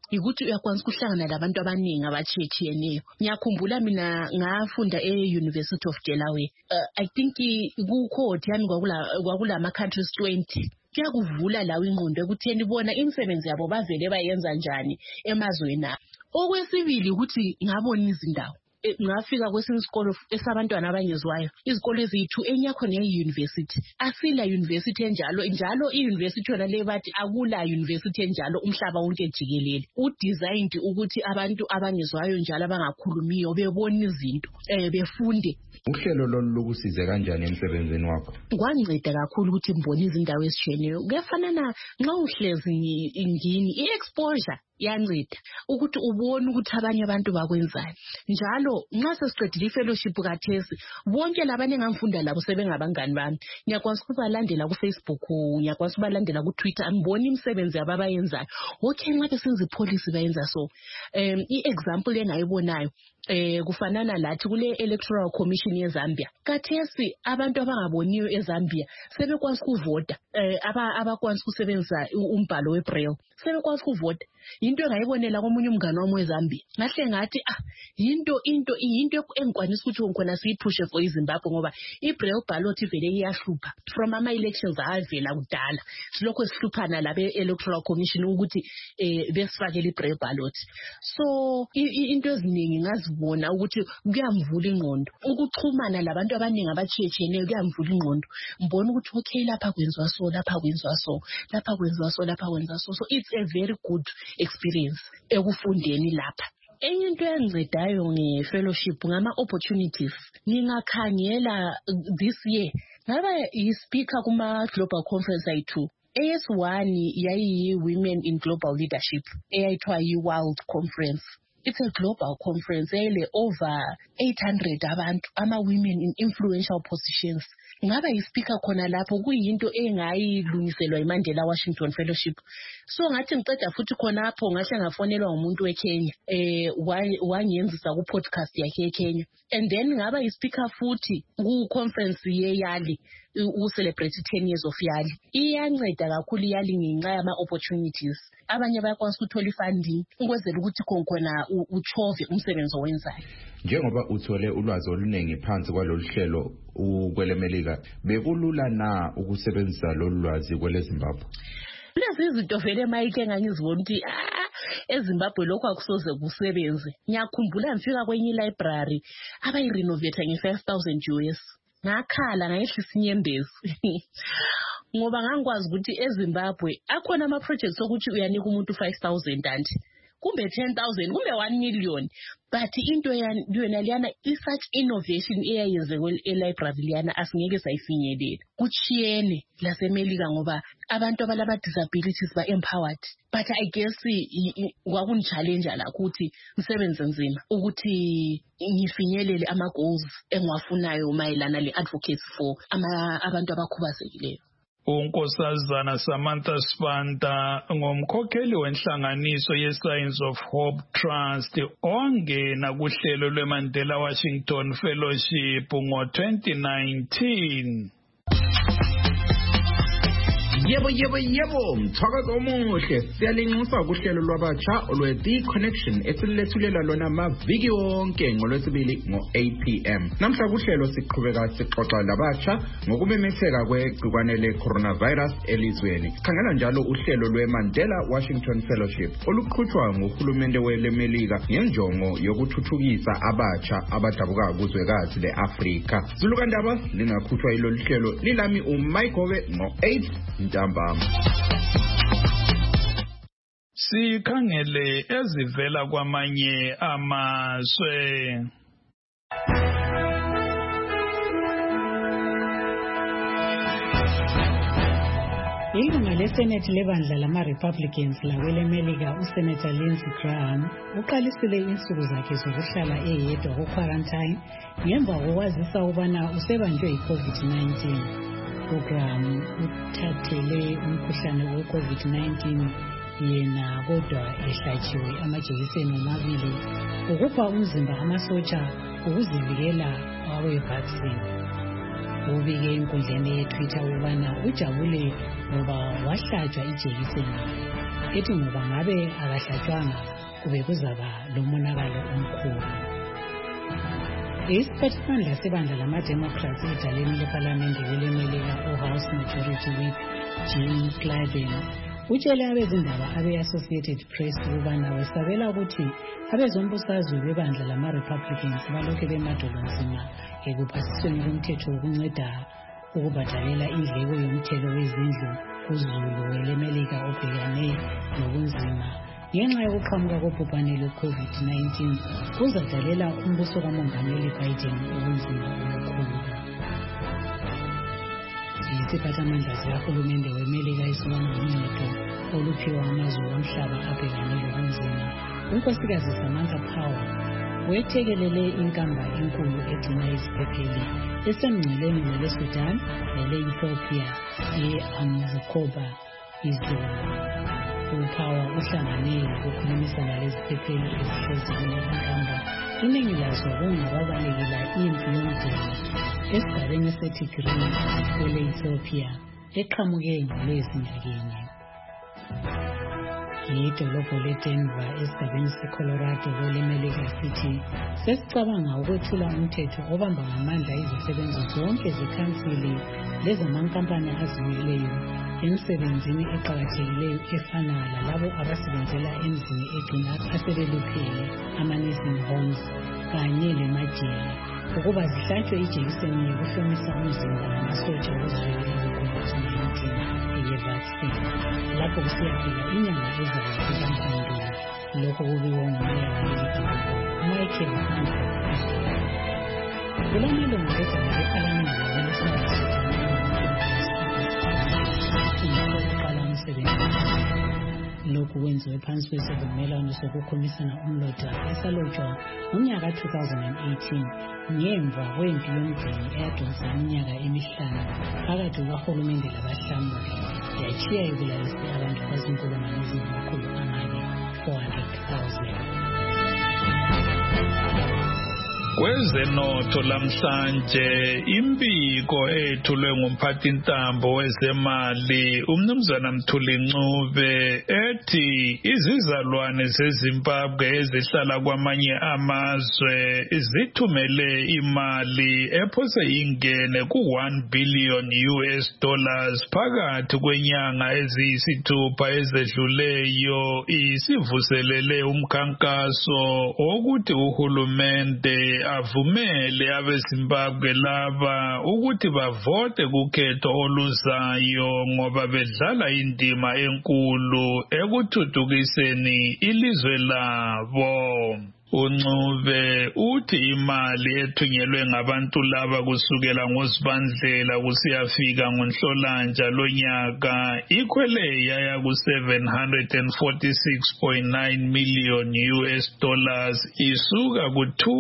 ukuthi uyakwanisa ukuhlangana labantu abaningi abatshiyetshiyeneyo. Ngiyakhumbula mina ngafunda e-University of Delaware. I think kukhodi yami kwakulama countries 20. Kuyakuvula lawo ingqondo ekutheni bona imisebenzi yabo bavele bayenza njani emazweni abo. Okwesibili ukuthi ngabona izindawo. Ngafika kwesinye isikolo esabantwana abangezwayo. Izikolo eziyi2 enyakho ne-university. Asila university enjalo i-university yona le bathi akula university enjalo umhlaba wonke jikelele. Udesigned ukuthi abantu abangezwayo njalo abangakhulumiyo bebona izinto befunde. Uhlelo lolu lukusize kanjani emsebenzini wakho? Kwanceda kakhulu ukuthi ngibone izindawo ezishiyeneyo. Kuyafana nxa uhlezi ingini i-exposure yanceda ukuthi ubone ukuthi abanye abantu bakwenzani. Njalo nxa sesiqedile i-fellowship kathesi bonke labanye engangifunda labo sebengabangani bami. Ngiyakwazi ukubalandela ku-Facebook, ngiyakwazi ukubalandela ku-Twitter, ngibona imisebenzi yabo abayenzayo. Okay, nxa besenza ipolicy bayenza so. I-example engayibonayo kufanana lathi kule electoral commission yeZambia. Kathesi abantu abangaboniyo eZambia sebekwazi ukuvota, abakwazi ukusebenzisa umbhalo webraille sebekwazi ukuvota. Into engayibonela komunye umngane wami weZambia. Ngahle ngathi into engikwanisa ukuthi ngikona siyiphushe for iZimbabwe ngoba ibraille ballot ivele iyahlupha from ama elections avela kudala. Silokho sihluphana labe electoral commission ukuthi besifakele ibraille ballot. So into eziningi ngazibona ukuthi kuyamvula ingqondo. Ukuxhumana labantu abaningi abatshiyetshiyeneyo kuyamvula ingqondo. Ngibona ukuthi okay lapha kwenziwa so, lapha kwenziwa so, lapha kwenziwa so, lapha kwenziwa so. So it's a very good experience ekufundeni lapha. Enye into engicedayo nge-fellowship ngama opportunities. Ngingakhangela this year ngaba yi-speaker kuma global conference ayi2. AS1 yayi Women in Global Leadership eyayithiwa yi-World Conference. It's a global conference over 800 abantu ama-women in influential positions. Ngaba yi-speaker khona lapho kuyinto engayilungiselwa iMandela Washington Fellowship. So ngathi ngiceda futhi khonapho ngahle ngafonelwa umuntu weKenya wangenzisa ku-podcast yakhe eKenya. And then ngaba yi-speaker futhi ku-conference yeYali u-celebrate 10 years of Yali. Iyanceda kakhulu Yali ngenxa yama-opportunities. Abanye bayakwazi ukuthola ifunding ukwenzela ukuthi khona uchove umsebenzi owenzayo. Njengoba uthole ulwazi oluningi phansi kwalolu hlelo ukwelemelika, bekulula na ukusebenzisa lolu lwazi kweleZimbabwe? Lezi izinto vele mayike ngangizibona ukuthi eZimbabwe lokho akusoze kusebenze. Ngiyakhumbula ngifika kwenye library abayirenovate nge$5,000. Ngakhala ngayehlisa inyembezi. Ngoba ngangikwazi ukuthi eZimbabwe akhona ama projects ukuthi uyanika umuntu 5,000 and kumbe 10,000 kumbe 1 million. But into yona liyana is such innovation eyayenziwe e-library liyana asingeke sayifinyelela. Kuchiyene lasemelika ngoba abantu abalama disabilities ba empowered. But I guess kwakuni challenge la ukuthi umsebenzi nzima ukuthi ngifinyelele ama goals engiwafunayo mayelana le advocates for abantu abakhubazekileyo. uNkosazana Samantha Spanta ngomkhokheli wenhlanganiso ye-Signs of Hope Trust ongena kuhlelo lweMandela Washington Fellowship ngo-2019. Yebo mthakazo omuhle siyalinxusa kuhlelo lwabatsha olwe-The Connection esilethulela lona maviki wonke ngolwesibili ngo-8 p.m. Namhla kuhlelo siqhubeka sixoxa labatsha ngokumemetheka kwegciwane le-coronavirus elizweni. Khangela njalo uhlelo lweMandela Washington Fellowship oluqhutshwa nguhulumende welemelika ngenjongo yokuthuthukisa abatsha abadabuka kuzwekazi le-Afrika. Zulukandaba lingaqhutshwa ilolu hlelo lilami uMayigobe ngo-8 ntambama. Sikhangele ezivela kwamanye amazwe. Ilunga leSenate lebandla lama-Republicans lakwelemelika uSenator Lindsey Graham uqalisile insuku zakhe zokuhlala eyedwa ku-quarantine ngemva kokwazisa ukubana usebanjwe yi-COVID-19. Program uthathele umkhuhlane we-COVID-19 yena kodwa ehlatshiwe amajekiseni amabili ukupha umzimba amasotsha ukuzivikela awe-vaccine. ubike enkundleni ye-Twitter ukubana ujabule ngoba wahlatshwa ijekiseni, ethi ngoba ngabe akahlatshwanga kube kuzaba lomonakalo omkhulu. Isiphathimandla sebandla lama-Democrats edaleni lephalamende kwelemelika u-House Majority Whip Jim Clyburn utshele abezindaba abe-Associated Press ukubana wesabela ukuthi abezombusazwe bebandla lama-Republicans balokhu bemadolonzima ekuphasisweni komthetho wokunceda ukubhadalela indleko yomthelo wezindlu kuzulu welemelika obhekane nobunzima ngenxa yokuqhamuka kobhubhane lwe-COVID-19 kuzadalela umbuso kamongameli Biden ubunzima obukhulu. Isiphathamandla sikahulumende wemelika esibona uncedo oluphiwa amazwe omhlaba abhekane lobunzima. uNkosikazi Samantha Power wethekelele inkamba enkulu egcina iziphepheli esemngceleni nele-Sudan nele-Ethiopia ye-Amzokoba izolo. uPower uhlangane ukukhulumisana leziphepheli ezihlezi kule nkamba, iningi lazo kungababalekela impi yomdeni esigabeni seTigray kwele-Ethiopia eqhamuke ngolwezinyakeni. Idolobho leDenver esigabeni seColorado kwelemelika sithi sesicabanga ukwethula umthetho obamba ngamandla izisebenzi zonke zekhansili lezamankampani azimeleyo emsebenzini eqakathekileyo efana lalabo abasebenzela emzini egcina asebeluphele ama-nursing homes kanye lemajele ukuba zihlatshwe ijekiseni yokuhlomisa umzimba namasotsha okuzivikela ku-COVID-19 ye-vaccine lapho kusiyafika inyanga ezayo ekampandula. Lokho kubiwe ngumeya walelidolobho Michael Andrew. Kulamalungu egama lephalamende lokuqala umsebenzi. Lokhu kwenziwe phansi kwesivumelwano sokukhomisana umlotha esalotshwa ngomnyaka 2018 ngemva kwempi yomdeni eyadonsa iminyaka emihlanu phakathi kukahulumende labahlamuli yachiya ikulalise abantu abazinkulungwane ezingamakhulu amane 400,000. Kwezenotho lamhlanje imbiko ethulwe ngumphathintambo wezemali umnumzana Mthuli Ncube ethi izizalwane zeZimbabwe ezihlala kwamanye amazwe zithumele imali ephose ingene ku$1 billion phakathi kwenyanga eziyisithupha ezedluleyo isivuselele umkhankaso wokuthi uhulumende avumele abeZimbabwe laba ukuthi bavote kukhetho oluzayo ngoba bedlala indima enkulu ekuthuthukiseni ilizwe labo. uNcube uthi imali ethunyelwe ngabantu laba kusukela ngoZibandlela kusiyafika ngoNhlolanja lonyaka ikhwele yaya ku$746.9 million isuka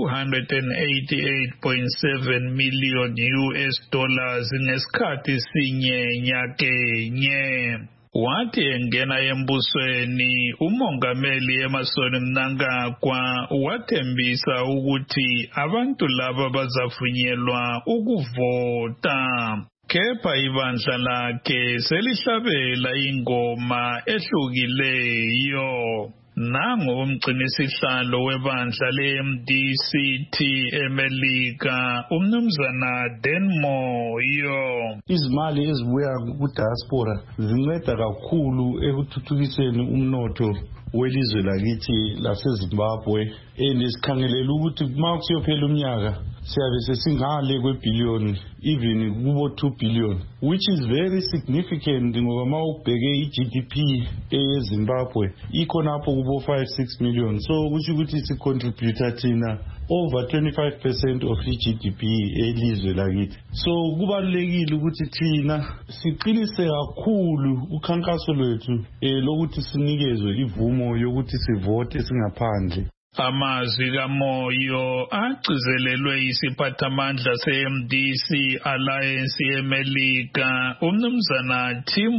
ku$288.7 million ngesikhathi sinye nyakenye. Wathi engena embusweni umongameli Emmerson Mnangagwa wathembisa ukuthi abantu laba bazavunyelwa ukuvota. Kepha ibandla lakhe selihlabela ingoma ehlukileyo. Nango umgcinisihlalo webandla le-MDCT eMelika umnumzana Denmoyo. Izimali ezibuya ku-diaspora zinceda kakhulu ekuthuthukiseni umnotho welizwe lakithi laseZimbabwe sikhangelela ukuthi uma kusiyophela umnyaka siyabe sesingale kwe-billion even kubo 2 billion which is very significant ngoba uma ubheke i-GDP eyeZimbabwe ikhonapho kubo 5-6 million so kusho ukuthi sicontributor thina over 25% of i-GDP elizwe lakithi. So kubalulekile ukuthi thina siqinise kakhulu ukhankaso lwethu lokuthi sinikezwe ivumo yokuthi sivote singaphandle. Amazwi kaMoyo agcizelelwe isiphathamandla se-MDC Alliance eMelika umnumzana Tim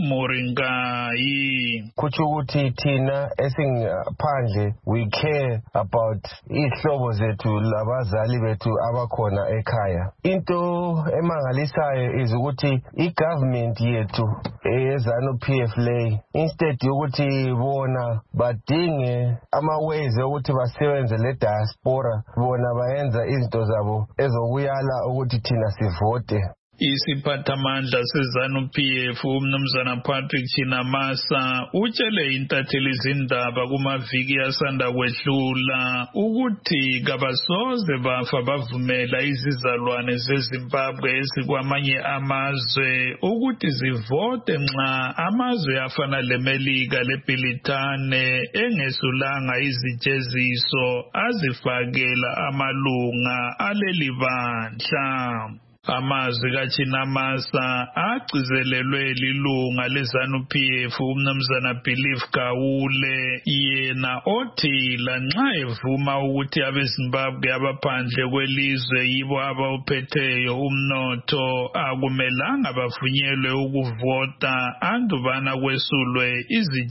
Moringai. Kutsho ukuthi thina esingaphandle we care about ihlobo zethu labazali bethu abakhona ekhaya. Into emangalisayo is ukuthi i-government yethu eZANU-PF le instead yokuthi bona badinge ama-ways ukuthi basebenze le diaspora, bona bayenza izinto zabo ezokuyala ukuthi thina sivote. Isiphathamandla seZANU-PF umnumzana Patrick Chinamasa utshele intatheli zindaba kumaviki asanda kwedlula ukuthi kabasoze bafa bavumela izizalwane zeZimbabwe ezikwamanye amazwe ukuthi zivote nxa amazwe afana leMelika leBritane engesulanga izijeziso azifakela amalunga aleli bandla. Amazwi kaChinamasa agcizelelwe lilunga leZANU-PF umnumzana Believe Gawule, yena othi lanxa evuma ukuthi abeZimbabwe abaphandle kwelizwe yibo abawuphetheyo umnotho akumelanga bavunyelwe ukuvota andubana kwesulwe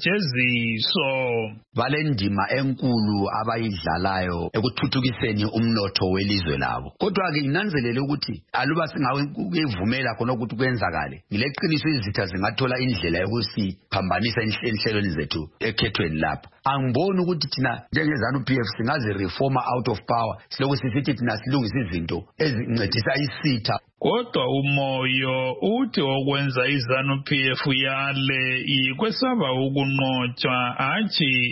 izijeziso. Valendima enkulu abayidlalayo ekuthuthukiseni umnotho welizwe labo. Kodwa ke inanzelele ukuthi aluba singawuvumela khona ukuthi kwenzakale, ngileqiniso izitha zingathola indlela yokusiphambanisa enhlelweni zethu ekhethweni lapha. Angiboni ukuthi thina njengeZANU-PF singaze reforma out of power siloku sisithi thina silungisa izinto ezincedisa isitha. Kodwa uMoyo uthi okwenza iZANU-PF yale ikwesaba ukunqotshwa athi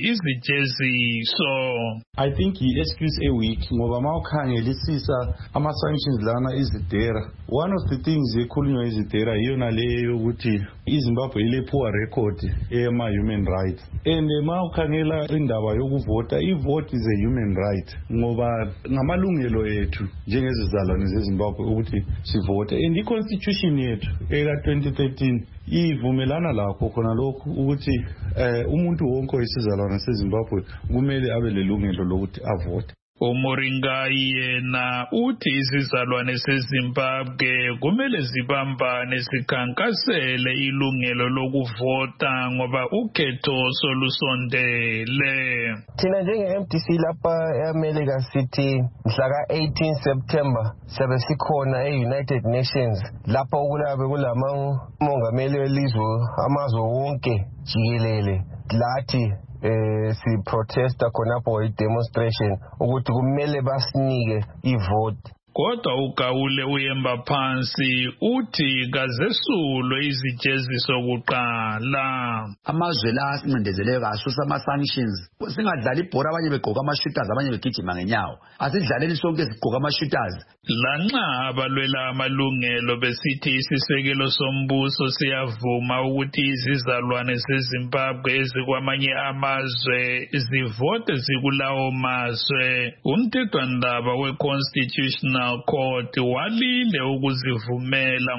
izijeziso. I think i-excuse weak ngoba mawukhangelisisa ama-sanctions lana izidera. One of the things ekhulunywa izidera yiyona leyo ukuthi iZimbabwe ile-poor record ema-human rights. And mawukhangela indaba yokuvota, i-vote is a human right ngoba ngamalungelo ethu njengezizalwane zeZimbabwe ukuthi sivote. And i-constitution yethu eka-2013 ivumelana lakho khona lokhu ukuthi umuntu wonke isizalwane seZimbabwe kumele abe lelungelo lokuthi avote. uMoringai yena uthi izizalwane seZimbabwe kumele zibambane zikhankasele ilungelo lokuvota ngoba ukhetho solusondele. Thina njenge-MDC lapha eAmerica sithi mhla ka-18 September sabe sikhona e-United Nations lapha ukulabe kulamamongameli welizwe amazwe wonke jikelele lathi si-protesta khonapho i-demonstration ukuthi kumele basinike i-vote. Kodwa uGawule uyemba phansi uthi kazesulwe izijeziso kuqala. Amazwe la asincindezeleke kasusa ama-sanctions. Singadlala ibhora abanye begqoka ama-shooters abanye begijima ngenyawo. Asidlaleni sonke sigqoka ama-shooters. Lanxa abalwela amalungelo besithi isisekelo sombuso siyavuma ukuthi izizalwane zeZimbabwe ezikwamanye amazwe zivote zikulawo mazwe, umthethwandaba we-Constitutional Court walile ukuzivumela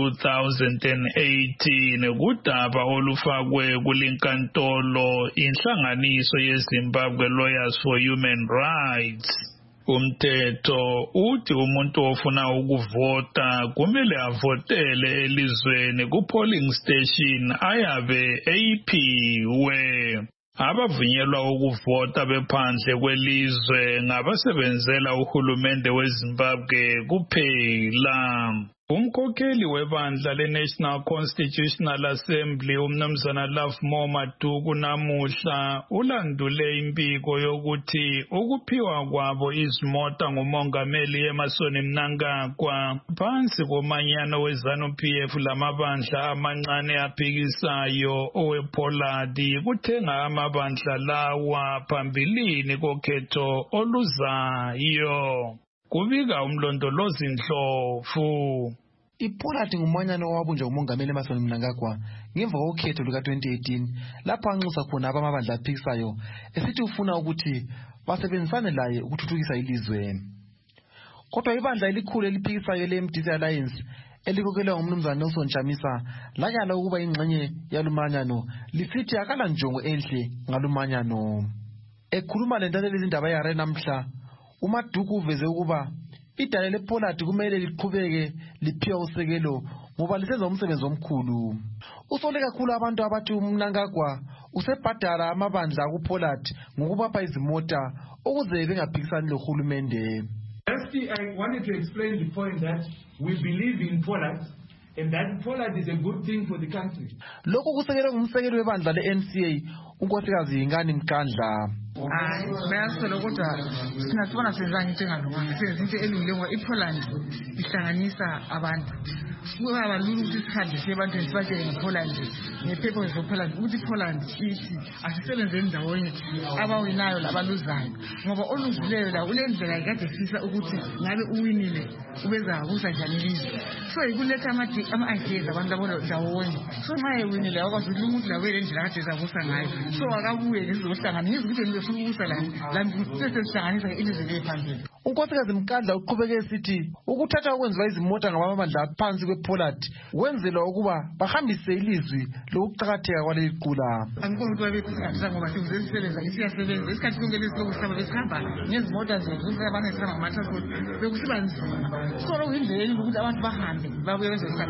ngo-2018 kudaba olufakwe kulinkantolo inhlanganiso yeZimbabwe Lawyers for Human Rights. Umthetho uthi umuntu ofuna ukuvota kumele avotele elizweni ku-polling station ayabe eyiphiwe. Abavunyelwa ukuvota bephandle kwelizwe ngabasebenzela uhulumende weZimbabwe kuphela. Umkhokheli webandla le-National Constitutional Assembly umnumzana Lovemore Maduku namuhla ulandule impiko yokuthi ukuphiwa kwabo izimota ngumongameli Emmerson Mnangagwa phansi komanyano weZANU-PF lamabandla amancane aphikisayo owePoladi kuthenga amabandla lawa phambilini kokhetho oluzayo. Kubika umlondolozi Ndlovu. IPoladi ngumanyano owabunjwa ngumongameli Emmerson Mnangagwa ngemva kokhetho luka-2018 lapho anxusa khona abamabandla aphikisayo esithi ufuna ukuthi basebenzisane laye ukuthuthukisa ilizwe. Kodwa ibandla elikhulu eliphikisayo le-MDC Alliance elikokelwa ngumnumzana Nelson Chamisa layala ukuba ingxenye yalumanyano lisithi akala njongo enhle ngalumanyano. Ekhuluma lentaneli izindaba yare namhla, uMaduku uveze ukuba idale lePollard kumele liqhubeke liphiwa usekelo ngoba lisenza umsebenzi omkhulu. Usole kakhulu abantu abathi uMnangagwa usebhadala amabandla kuPollard ngokubapha izimota ukuze bengaphikisani lohulumende. Firstly, I wanted to explain the point that we believe in Pollard and that Pollard is a good thing for the country. Lokhu kusekelwe ngumsekeli webandla le-NCA unkosikazi Ingani Mkandla. Bayasolo kodwa sina sibona senzani into engalunganga senze into elungileyo ngoba iPollard ihlanganisa abantu. Kungaba lula ukuthi sikhande ebantwini sibatshele ngePollard ngephepha zoPollard ukuthi iPollard ithi asisebenzeni ndawonye abawinayo labaluzayo ngoba oluzileyo la ulendlela ikade fisa ukuthi ngabe uwinile ubeza kusa njani ilizwe. So ikuletha ama-ideas abantu ndawonye. So nxa ewinile akwazi ukuthi umuntu lawe lendlela kade ezakusa ngayo. So akabuye ngezizohlanganisa ukuthi ngifuna ukusa la sesihlanganisa ilizwe lephambili. Unkosikazi Mkandla uqhubeke esithi ukuthatha okwenziwa izimota ngabamabandla aphansi kwePollard wenzelwa ukuba bahambise ilizwi lokuqakatheka kwaleli qula. Angikho ukuthi babephikisa ngoba sisebenza isiyasebenza isikhathi konke lesilokusaba besihamba ngezimota zethu abanye sihamba ngama-transport bekusiba nzima. So lokhu indlela ukuthi abantu bahambe babuye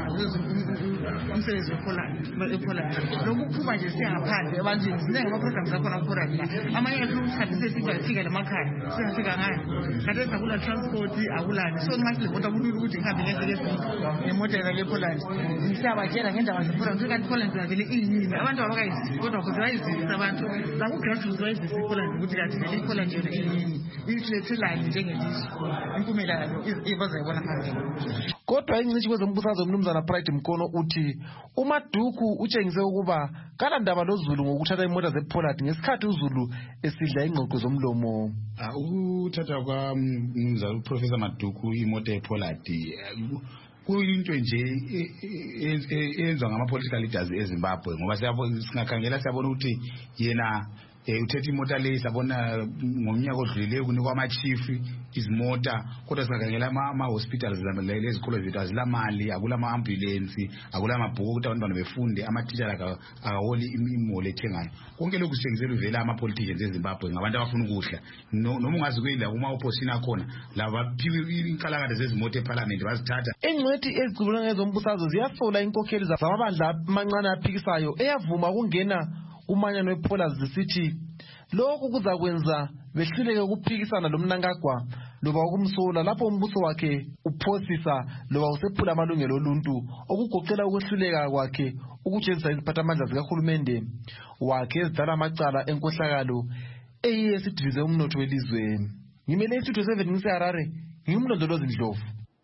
umsebenzi wePollard. Lokuphuma nje siyangaphandle ebantwini ziningi ama-programs akhona kuPollard la amanye afuna ukuthi sifika lemakhaya siyafika ngayo akula transport akulani. So nxa silemota kulula ukuthi ngihambe ngemota lePollard ngisabatshela ngendaba zePollard kanti iPollard vele iyini abantu abakayizisi kodwa kuze bayizise abantu laku-grassroots bayizise iPollard ukuthi kanti vele iPollard yona iyini ilethelani njengelizwe impumela yayo bazayibona phambili. Kodwa ingcitshi kwezombusazwe umnumzana Pride Mkono uthi uMaduku utshengise ukuba kalandaba loZulu ngokuthatha imota zePollard ngesikhathi uZulu esidla ingqoqo zomlomo. Ukuthatha kwamnumzana uProfessor Maduku imota yePollard kuyinto nje eyenziwa ngama-political leaders eZimbabwe ngoba singakhangela siyabona ukuthi yena uthethe imota leyi sabona ngomnyaka odlulileyo kunikwa ama-chief izimota kodwa singakhangela ama-hospitals lezikolo zethu azilamali akula ma-ambulensi akula mabhuku ukuthi abantwana befunde amatitshala akawoli imiholo ethengayo. Konke lokhu sitshengisela uvela ama-politicians eZimbabwe ngabantu abafuna ukudla noma ungazi kwela kuma-opposition akhona labo baphiwe inkalakade zezimota eParliament bazithatha. Ingcwethi ezicubulana ngezombusazwe ziyasola inkokheli zamabandla amancane aphikisayo eyavuma ukungena umanyano wePollard zisithi lokhu kuzakwenza behluleke ukuphikisana loMnangagwa loba ukumsola lapho umbuso wakhe uphosisa loba usephula amalungelo oluntu okugoqela ukwehluleka kwakhe ukutshenziswa iziphathamandla zikahulumende wakhe ezidala amacala enkohlakalo eyiyesidilize umnotho welizwe. Ngimele iStudio 7 ngiseHarare ngimlondolozi Ndlovu.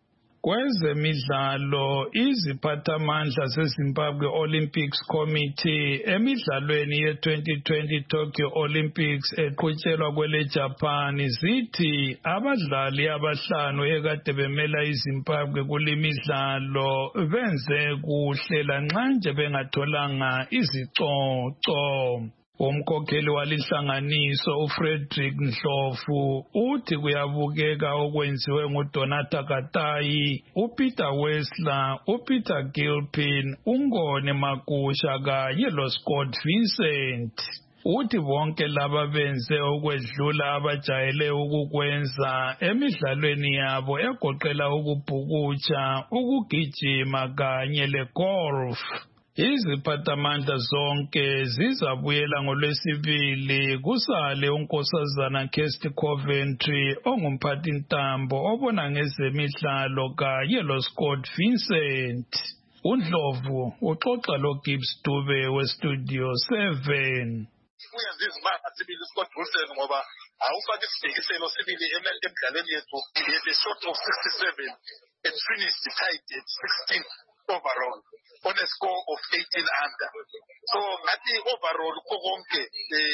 Kwezemidlalo iziphathamandla zeZimbabwe Olympics Committee emidlalweni ye-2020 Tokyo Olympics eqhutshelwa kwele Japan zithi abadlali abahlanu ekade bemela iZimbabwe kulimidlalo benze kuhle lanxa nje bengatholanga izicoco. Umkhokheli walinhlanganiso uFrederick Ndlovu uthi kuyabukeka okwenziwe nguDonata Katayi, uPeter Wessler, uPeter Gilpin, uNgone Magusha kanye loScott Vincent. Uthi bonke laba benze okwedlula abajayele ukukwenza emidlalweni yabo egoqela ukubhukutsha, ukugijima kanye legolf. Iziphathamandla zonke zizabuyela ngoLwesibili kusale unkosazana Kirsty Coventry ongumphathintambo obona ngezemidlalo kanye loScott Vincent. uNdlovu uxoxa loGibbs Dube weStudio 7. Uyenza izimanga sibili uScott Vincent ngoba awufaka isibhekiselo sibili emidlalweni yethu short of 67 and finished tied at 16 overall on a score of 18 under. So ngathi overall konke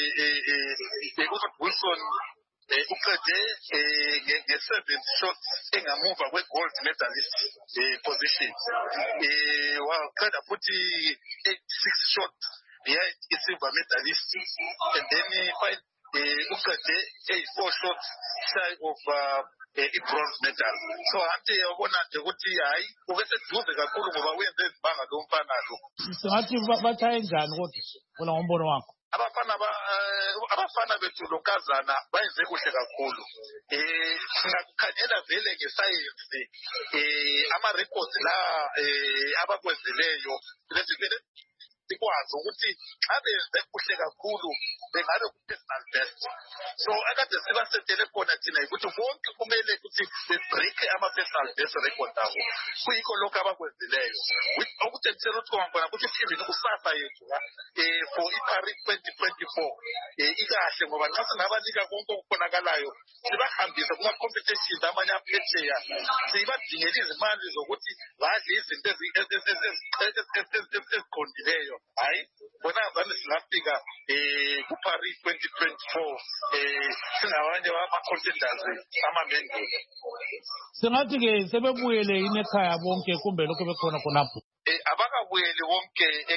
uScott Wilson uqede nge-7 shots engamuva kwe-gold medalist position. Waqeda futhi 86 shots behind i-silver medalist and then uqede 84 shots shy of i-bronze medal. So ante yabona nje ukuthi hayi ubeseduze kakhulu ngoba uyenze izibanga zomfana lo. Singathi bathaye njani kodwa wona ngombono wakho? Abafana abafana bethu lonkazana bayenze kuhle kakhulu. Singakukhanyela vele ngesayensi ama-records la abakwenzileyo lesivele sikwazi ukuthi xa benze kuhle kakhulu bengabe ku-personal best. So akade sibasetele khona thina ukuthi bonke kumele ukuthi bebreak ama-personal best record abo. Kuyikho lokho abakwenzileyo. Ukuthi ngitshela ukuthi khona ukuthi even kusasa yethu for iParis 2024 ikahle ngoba nxa singabanika konke okukhonakalayo sibahambise kuma-competitions amanye aphesheya sibadingela izimali zokuthi badle izinto eziqondileyo. Hayi bona azange singafika kuParis 2024 singabanye ama-contenders ama-main. Singathi-ke sebebuyele yini ekhaya bonke kumbe lokho bekhona khonapho? Abakabuyeli wonke